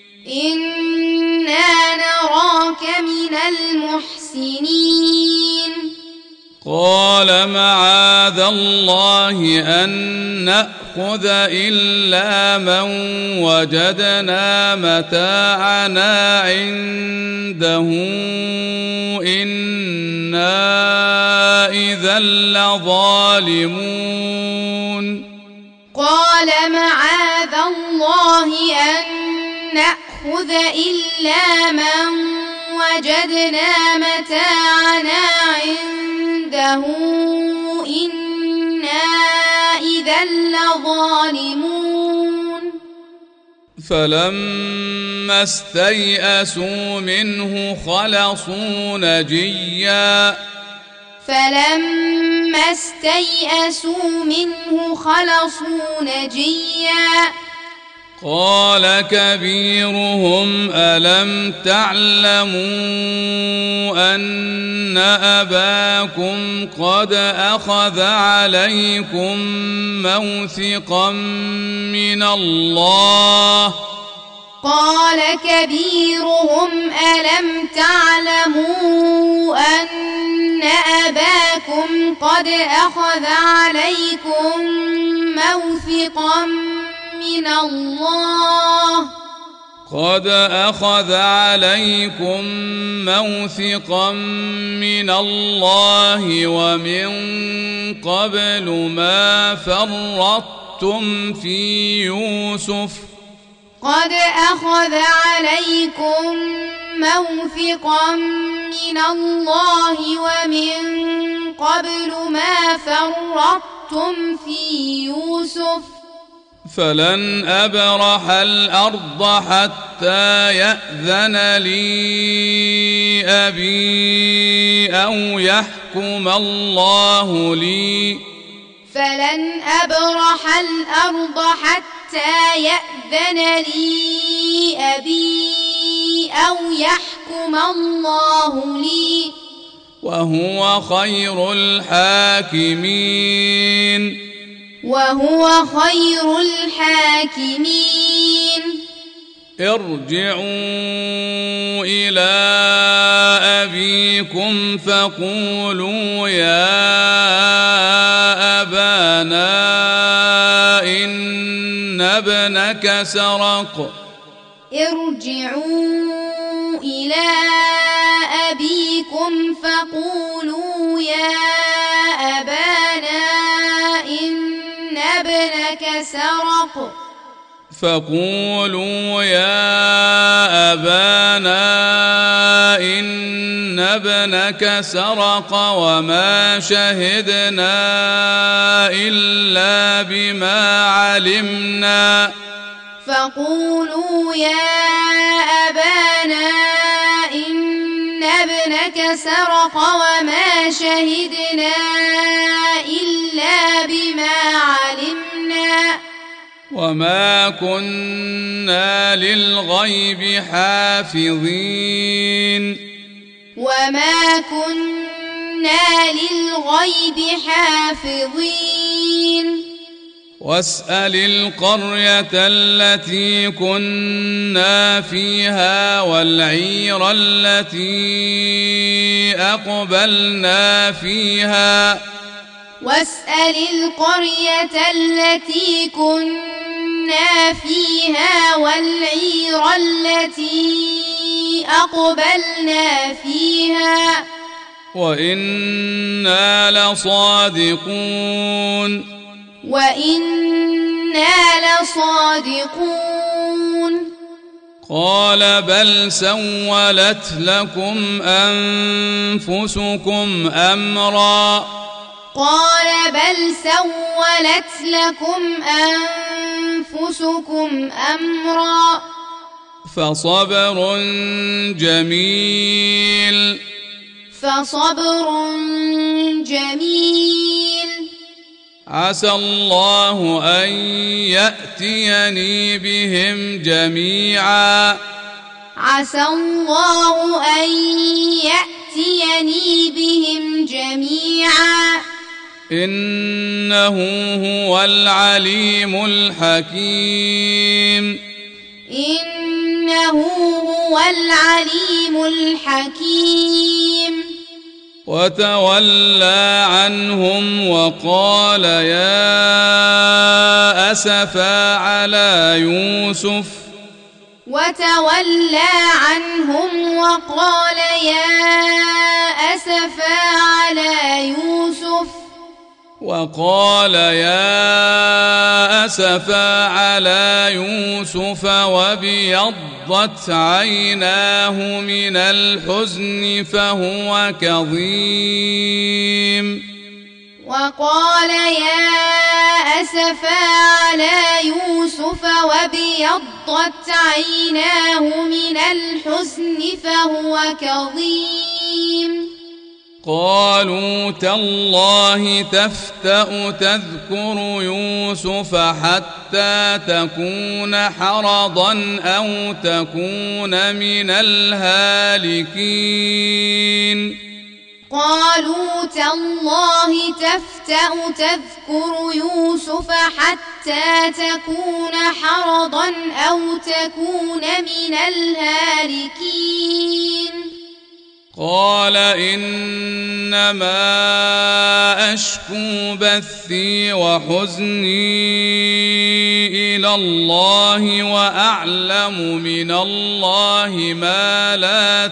[SPEAKER 2] إنا نراك من المحسنين
[SPEAKER 1] قال معاذ الله أن نأخذ إلا من وجدنا متاعنا عنده إنا إذا لظالمون
[SPEAKER 2] قال معاذ الله أن نأخذ إلا من وجدنا متاعنا عنده إنا إذا لظالمون
[SPEAKER 1] فلما استيئسوا منه خلصوا نجيا قال كبيرهم ألم تعلموا أن أباكم قد أخذ عليكم موثقا من الله ومن قبل ما فرطتم في يوسف فلن أبرح الأرض حتى يأذن لي أبي أو يحكم الله لي وهو خير الحاكمين ارجعوا إلى أبيكم فقولوا يا أبانا إن ابنك سرق وما شهدنا إلا بما علمنا وما كنا للغيب حافظين واسأل القرية التي كنا فيها والعير التي أقبلنا فيها وإنا لصادقون قال بل سولت لكم أنفسكم أمرا فصبر جميل عسى الله أن يأتيني بهم جميعا إنه هو العليم الحكيم وتولى عنهم وقال يا أسفا على يوسف وابيضت عيناه من الحزن فهو كظيم
[SPEAKER 2] وقال يا أسفا على يوسف وابيضت عيناه من الحزن فهو كظيم
[SPEAKER 1] قالوا تالله تفتأ تذكر يوسف حتى تكون حرضا أو تكون من الهالكين
[SPEAKER 2] قالوا تالله تفتأ تذكر يوسف حتى تكون حرضا أو تكون من الهالكين
[SPEAKER 1] قال إنما أشكو بثي وحزني إلى الله وأعلم من الله ما لا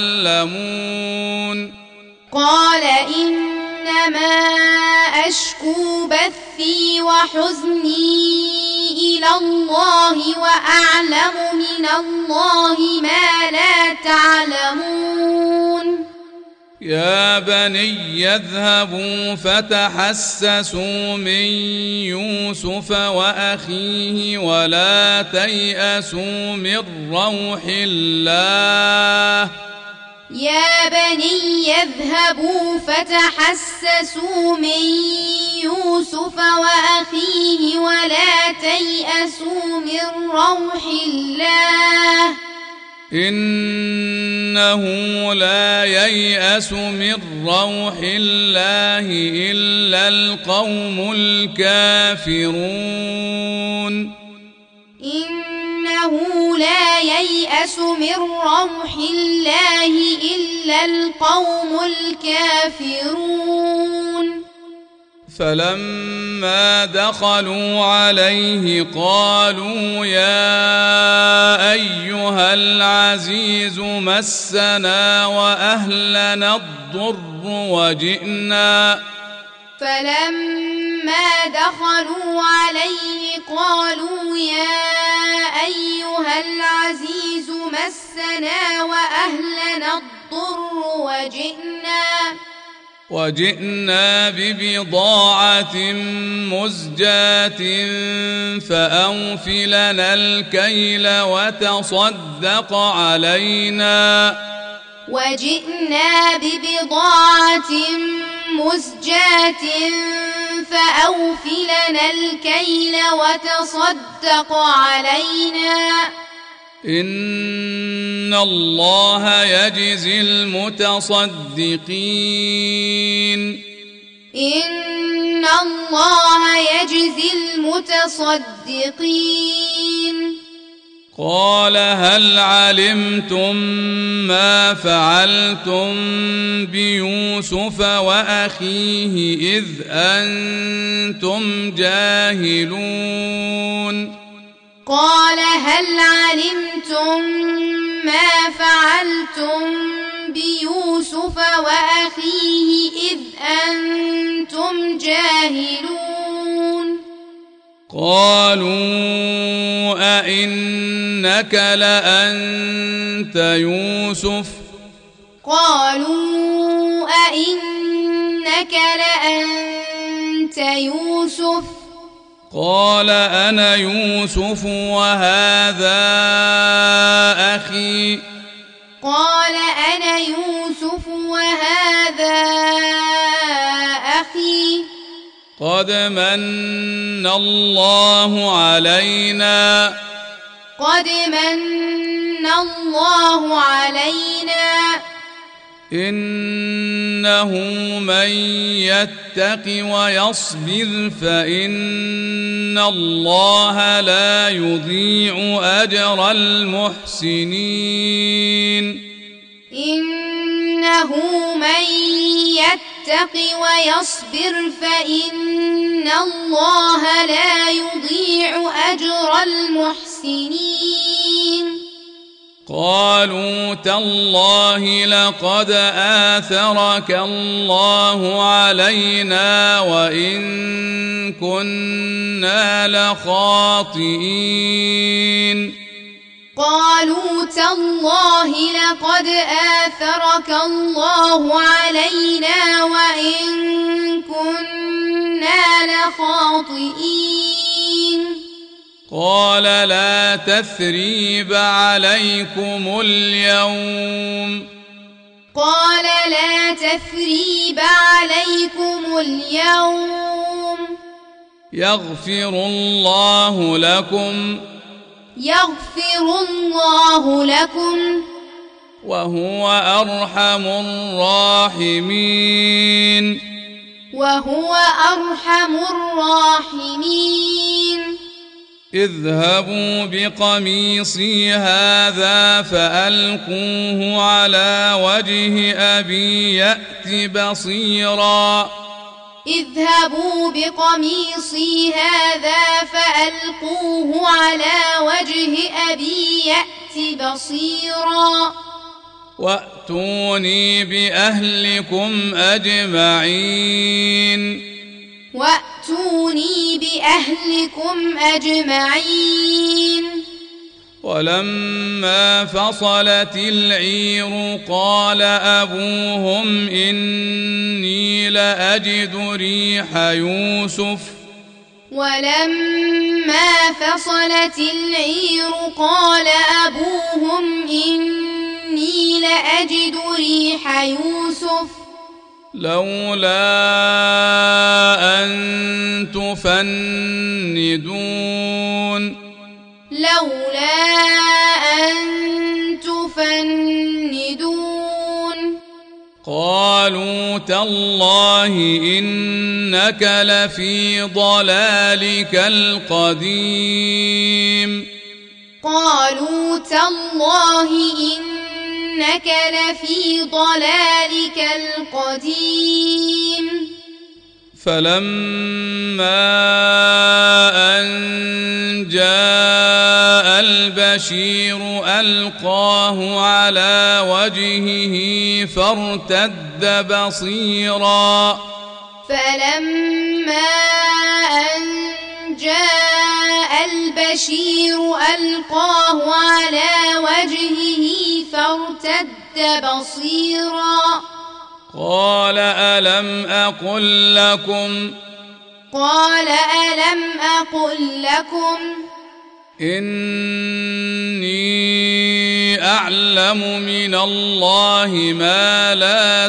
[SPEAKER 1] تعلمون
[SPEAKER 2] قال إنما أشكو بثي وحزني إلى الله وأعلم من الله ما لا تعلمون
[SPEAKER 1] يا بني اذهبوا فتحسسوا من يوسف وأخيه ولا تيأسوا من روح الله
[SPEAKER 2] يا بني اذهبوا فتحسسوا من يوسف وأخيه ولا تيأسوا من روح الله
[SPEAKER 1] إنه لا ييأس من روح الله إلا القوم الكافرون
[SPEAKER 2] إنه لا ييأس من روح الله إلا القوم الكافرون
[SPEAKER 1] فلما دخلوا عليه قالوا يا أيها العزيز مسنا وأهلنا الضر
[SPEAKER 2] فلما دخلوا عليه قالوا يا أيها العزيز مسنا وأهلنا الضر
[SPEAKER 1] وجئنا ببضاعة مزجاة فأوف لنا الكيل وتصدق علينا
[SPEAKER 2] وجئنا ببضاعة مزجاة فأوف لنا الكيل وتصدق علينا
[SPEAKER 1] إن الله يجزي المتصدقين
[SPEAKER 2] إن الله يجزي المتصدقين
[SPEAKER 1] قال هل علمتم ما فعلتم بيوسف وأخيه إذ أنتم جاهلون
[SPEAKER 2] قال هل علمتم ما فعلتم بيوسف وأخيه إذ أنتم جاهلون
[SPEAKER 1] قالوا أئنك لأنت يوسف
[SPEAKER 2] قالوا أئنك لأنت يوسف
[SPEAKER 1] قال أنا يوسف وهذا أخي
[SPEAKER 2] قال أنا يوسف وهذا أخي
[SPEAKER 1] قد من الله علينا إنه من يتق ويصبر فإن الله لا يضيع أجر المحسنين
[SPEAKER 2] إنه من يتق ويصبر فإن الله لا يضيع أجر المحسنين
[SPEAKER 1] قالوا تالله لقد آثرك الله علينا وإن كنا لخاطئين
[SPEAKER 2] قالوا تالله لقد آثرك الله علينا وإن كنا لخاطئين
[SPEAKER 1] قال لا تثريب عليكم اليوم يغفر الله لكم وهو أرحم الراحمين اذهبوا بقميصي هذا فألقوه على وجه أبي يأت بصيرا وأتوني بأهلكم أجمعين ولما فصلت العير قال أبوهم إني لأجد ريح يوسف لولا أن تفندون قالوا تالله إنك لفي ضلالك القديم فلما أن جاء البشير ألقاه على وجهه فارتد بصيرا قال ألم أقل لكم إني أعلم من الله ما لا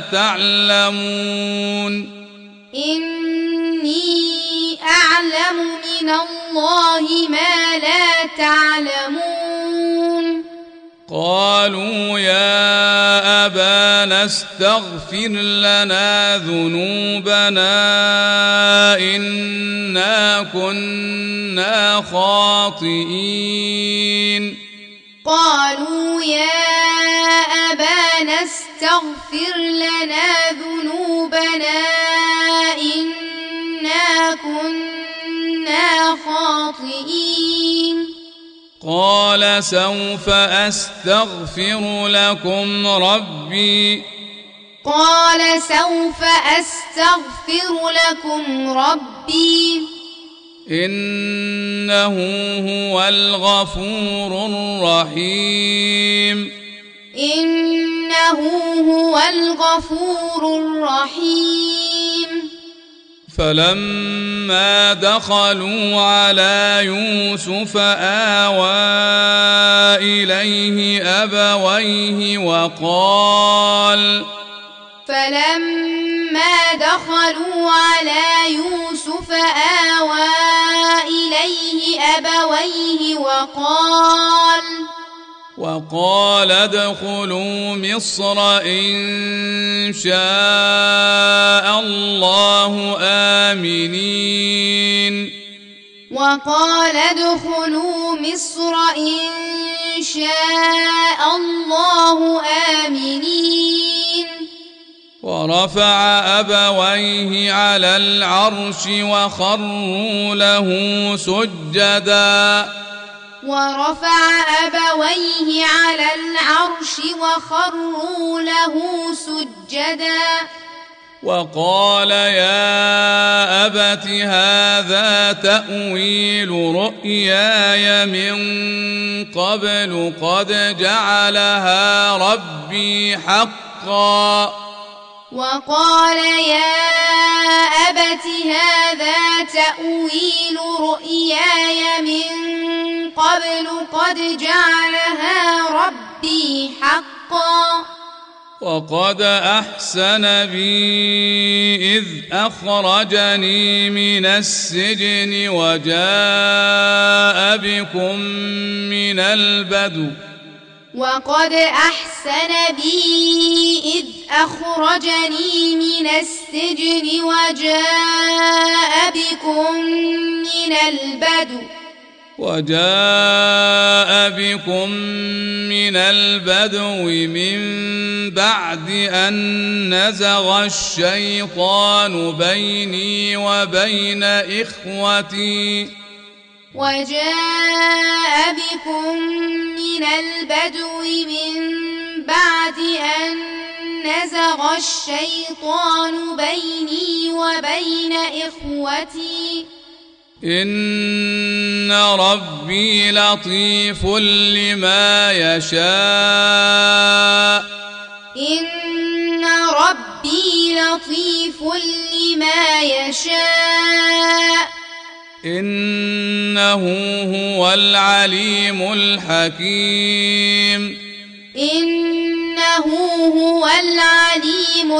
[SPEAKER 1] تعلمون قالوا يا أبانا استغفر لنا ذنوبنا إنا كنا خاطئين قال سوف أستغفر لكم ربي إنه هو الغفور الرحيم فلما دخلوا على يوسف آوى إليه أبويه وقال ادخلوا مصر إن شاء الله آمنين ورفع أبويه على العرش وخروا له سجدا وقال يا أبت هذا تأويل رؤياي من قبل قد جعلها ربي حقا
[SPEAKER 2] وقال يا أبت هذا تأويل رؤياي من قبل قد جعلها ربي حقا
[SPEAKER 1] وقد أحسن بي إذ أخرجني من السجن وجاء بكم من البدو
[SPEAKER 2] وقد أحسن بي إذ أخرجني من السجن وجاء بكم من البدو من بعد أن نزغ الشيطان بيني وبين إخوتي وجاء بكم من البدو من بعد أن نزغ الشيطان بيني وبين إخوتي
[SPEAKER 1] إن ربي لطيف لما يشاء
[SPEAKER 2] إن ربي لطيف لما يشاء
[SPEAKER 1] إنه هو العليم الحكيم
[SPEAKER 2] إنه هو العليم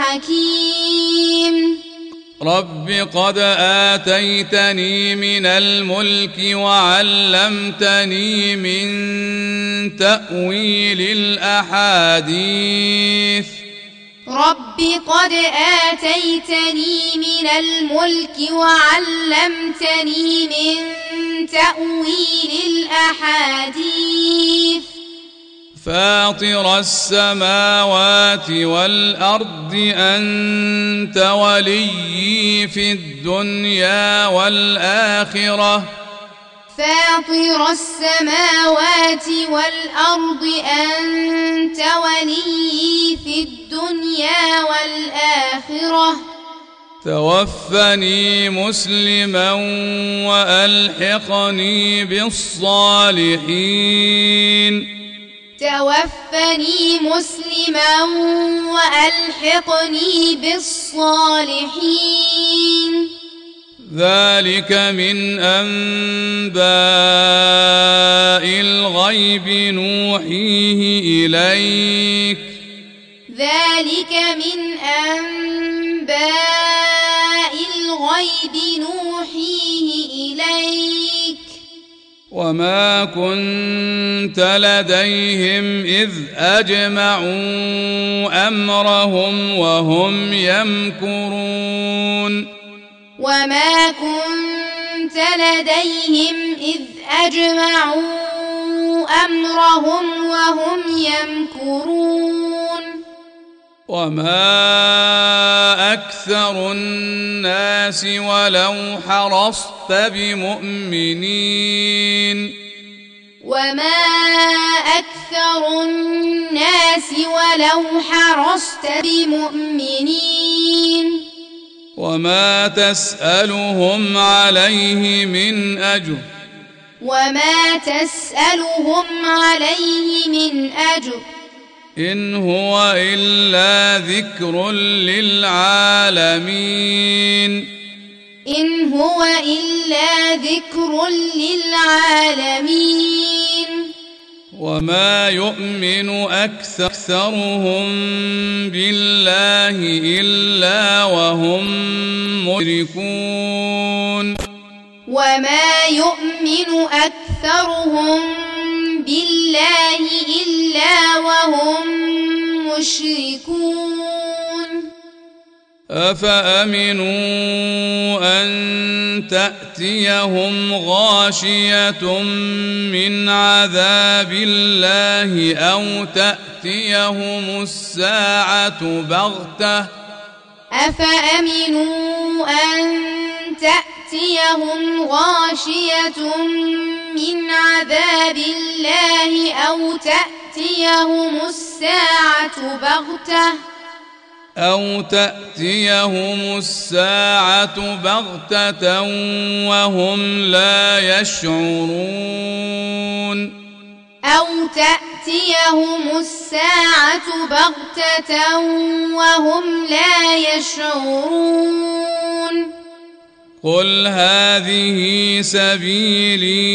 [SPEAKER 2] الحكيم
[SPEAKER 1] رب قد آتيتني من الملك وعلمتني من تأويل الأحاديث
[SPEAKER 2] رب قد آتيتني من الملك وعلمتني من تأويل الأحاديث
[SPEAKER 1] فاطر السماوات والأرض أنت وليي في الدنيا والآخرة
[SPEAKER 2] فاطر السماوات والأرض أنت وليي في الدنيا والآخرة
[SPEAKER 1] توفني مسلما وألحقني بالصالحين
[SPEAKER 2] توفني مسلما وألحقني بالصالحين
[SPEAKER 1] ذلك من أنباء الغيب نوحيه إليك
[SPEAKER 2] ذلك من أنباء الغيب نوحيه إليك
[SPEAKER 1] وما كنت لديهم إذ أجمعوا أمرهم وهم يمكرون
[SPEAKER 2] وما كنت لديهم إذ أجمعوا أمرهم وهم يمكرون
[SPEAKER 1] وما أكثر الناس ولو حرصت بمؤمنين
[SPEAKER 2] وما أكثر الناس ولو حرصت بمؤمنين
[SPEAKER 1] وما تسألهم عليه من أجر
[SPEAKER 2] وما تسألهم عليه من أجر
[SPEAKER 1] إن هو إلا ذكر للعالمين
[SPEAKER 2] إن هو إلا ذكر للعالمين
[SPEAKER 1] وما يؤمن أكثرهم بالله إلا وهم مشركون
[SPEAKER 2] وما يؤمن أكثرهم بالله إلا وهم مشركون
[SPEAKER 1] أفأمنوا أن تأتيهم غاشية من عذاب الله أو تأتيهم الساعة بغتة
[SPEAKER 2] أفأمنوا أن تأتيهم غاشية من عذاب الله أو تأتيهم الساعة بغتة
[SPEAKER 1] أو تأتيهم الساعة بغتة وهم لا يشعرون
[SPEAKER 2] أو تأتيهم الساعة بغتة وهم لا يشعرون
[SPEAKER 1] قل هذه سبيلي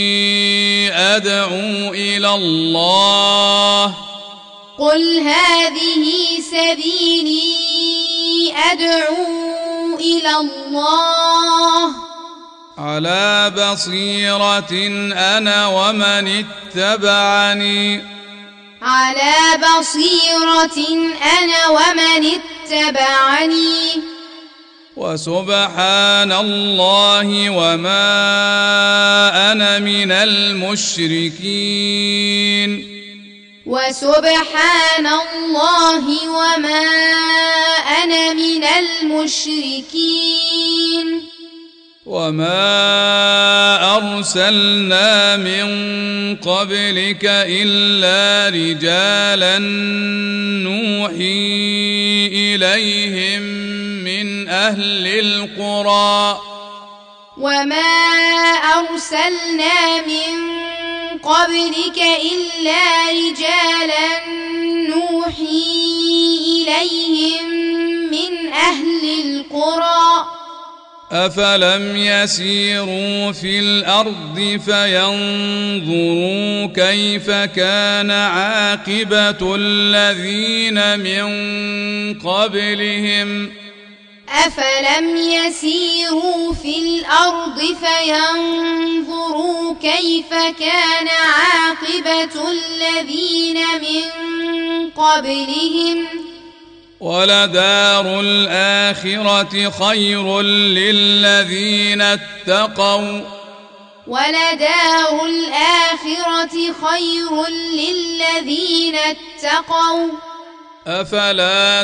[SPEAKER 1] أدعو إلى الله
[SPEAKER 2] قل هذه سبيلي أدعو إلى الله
[SPEAKER 1] على بصيرة أنا ومن اتبعني
[SPEAKER 2] على بصيرة أنا ومن اتبعني
[SPEAKER 1] وسبحان الله وما أنا من المشركين
[SPEAKER 2] وسبحان الله وما أنا من المشركين
[SPEAKER 1] وما أرسلنا من قبلك إلا رجالا نوحي إليهم من أهل القرى
[SPEAKER 2] وما أرسلنا من قبلك إلا رجالا نوحي إليهم من أهل القرى
[SPEAKER 1] أفلم يسيروا في الأرض فينظروا كيف كان عاقبة الذين من قبلهم
[SPEAKER 2] أفلم يسيروا في الأرض فينظروا كيف كان عاقبة الذين من قبلهم
[SPEAKER 1] ولدار الآخرة خير للذين اتقوا
[SPEAKER 2] ولدار الآخرة خير للذين اتقوا
[SPEAKER 1] أفلا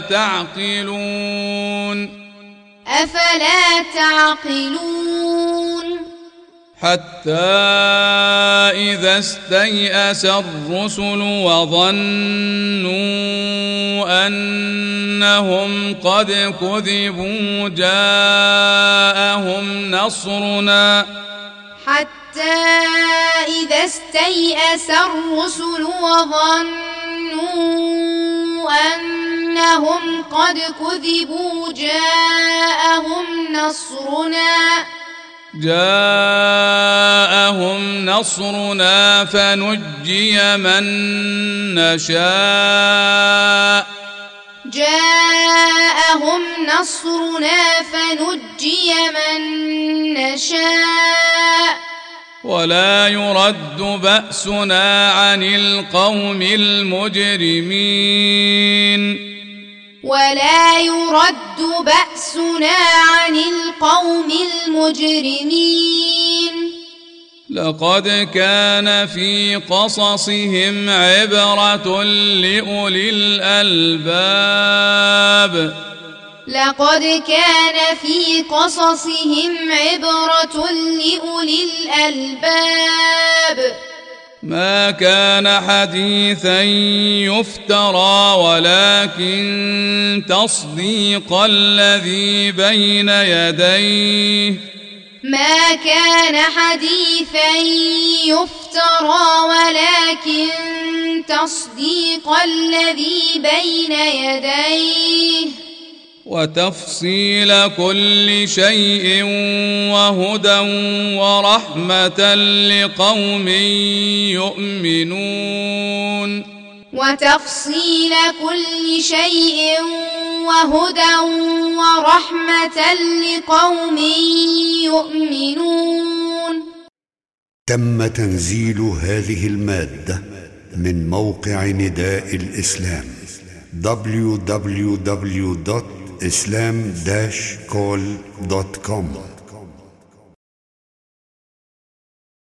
[SPEAKER 1] تعقلون
[SPEAKER 2] أفلا تعقلون
[SPEAKER 1] حتى إذا استيأس الرسل وظنوا أنهم قد كذبوا جاءهم نصرنا
[SPEAKER 2] حتى إذا استيأس الرسل وظنوا أنهم قد كذبوا جاءهم نصرنا فنجي من نشاء ولا يرد بأسنا عن القوم المجرمين لقد كان في قصصهم عبرة لأولي الألباب ما كان حديثا يفترى ولكن تصديق الذي بين يديه وتفصيل كل شيء وهدى ورحمة لقوم يؤمنون
[SPEAKER 3] تم تنزيل هذه المادة من موقع نداء الإسلام www.islam-call.com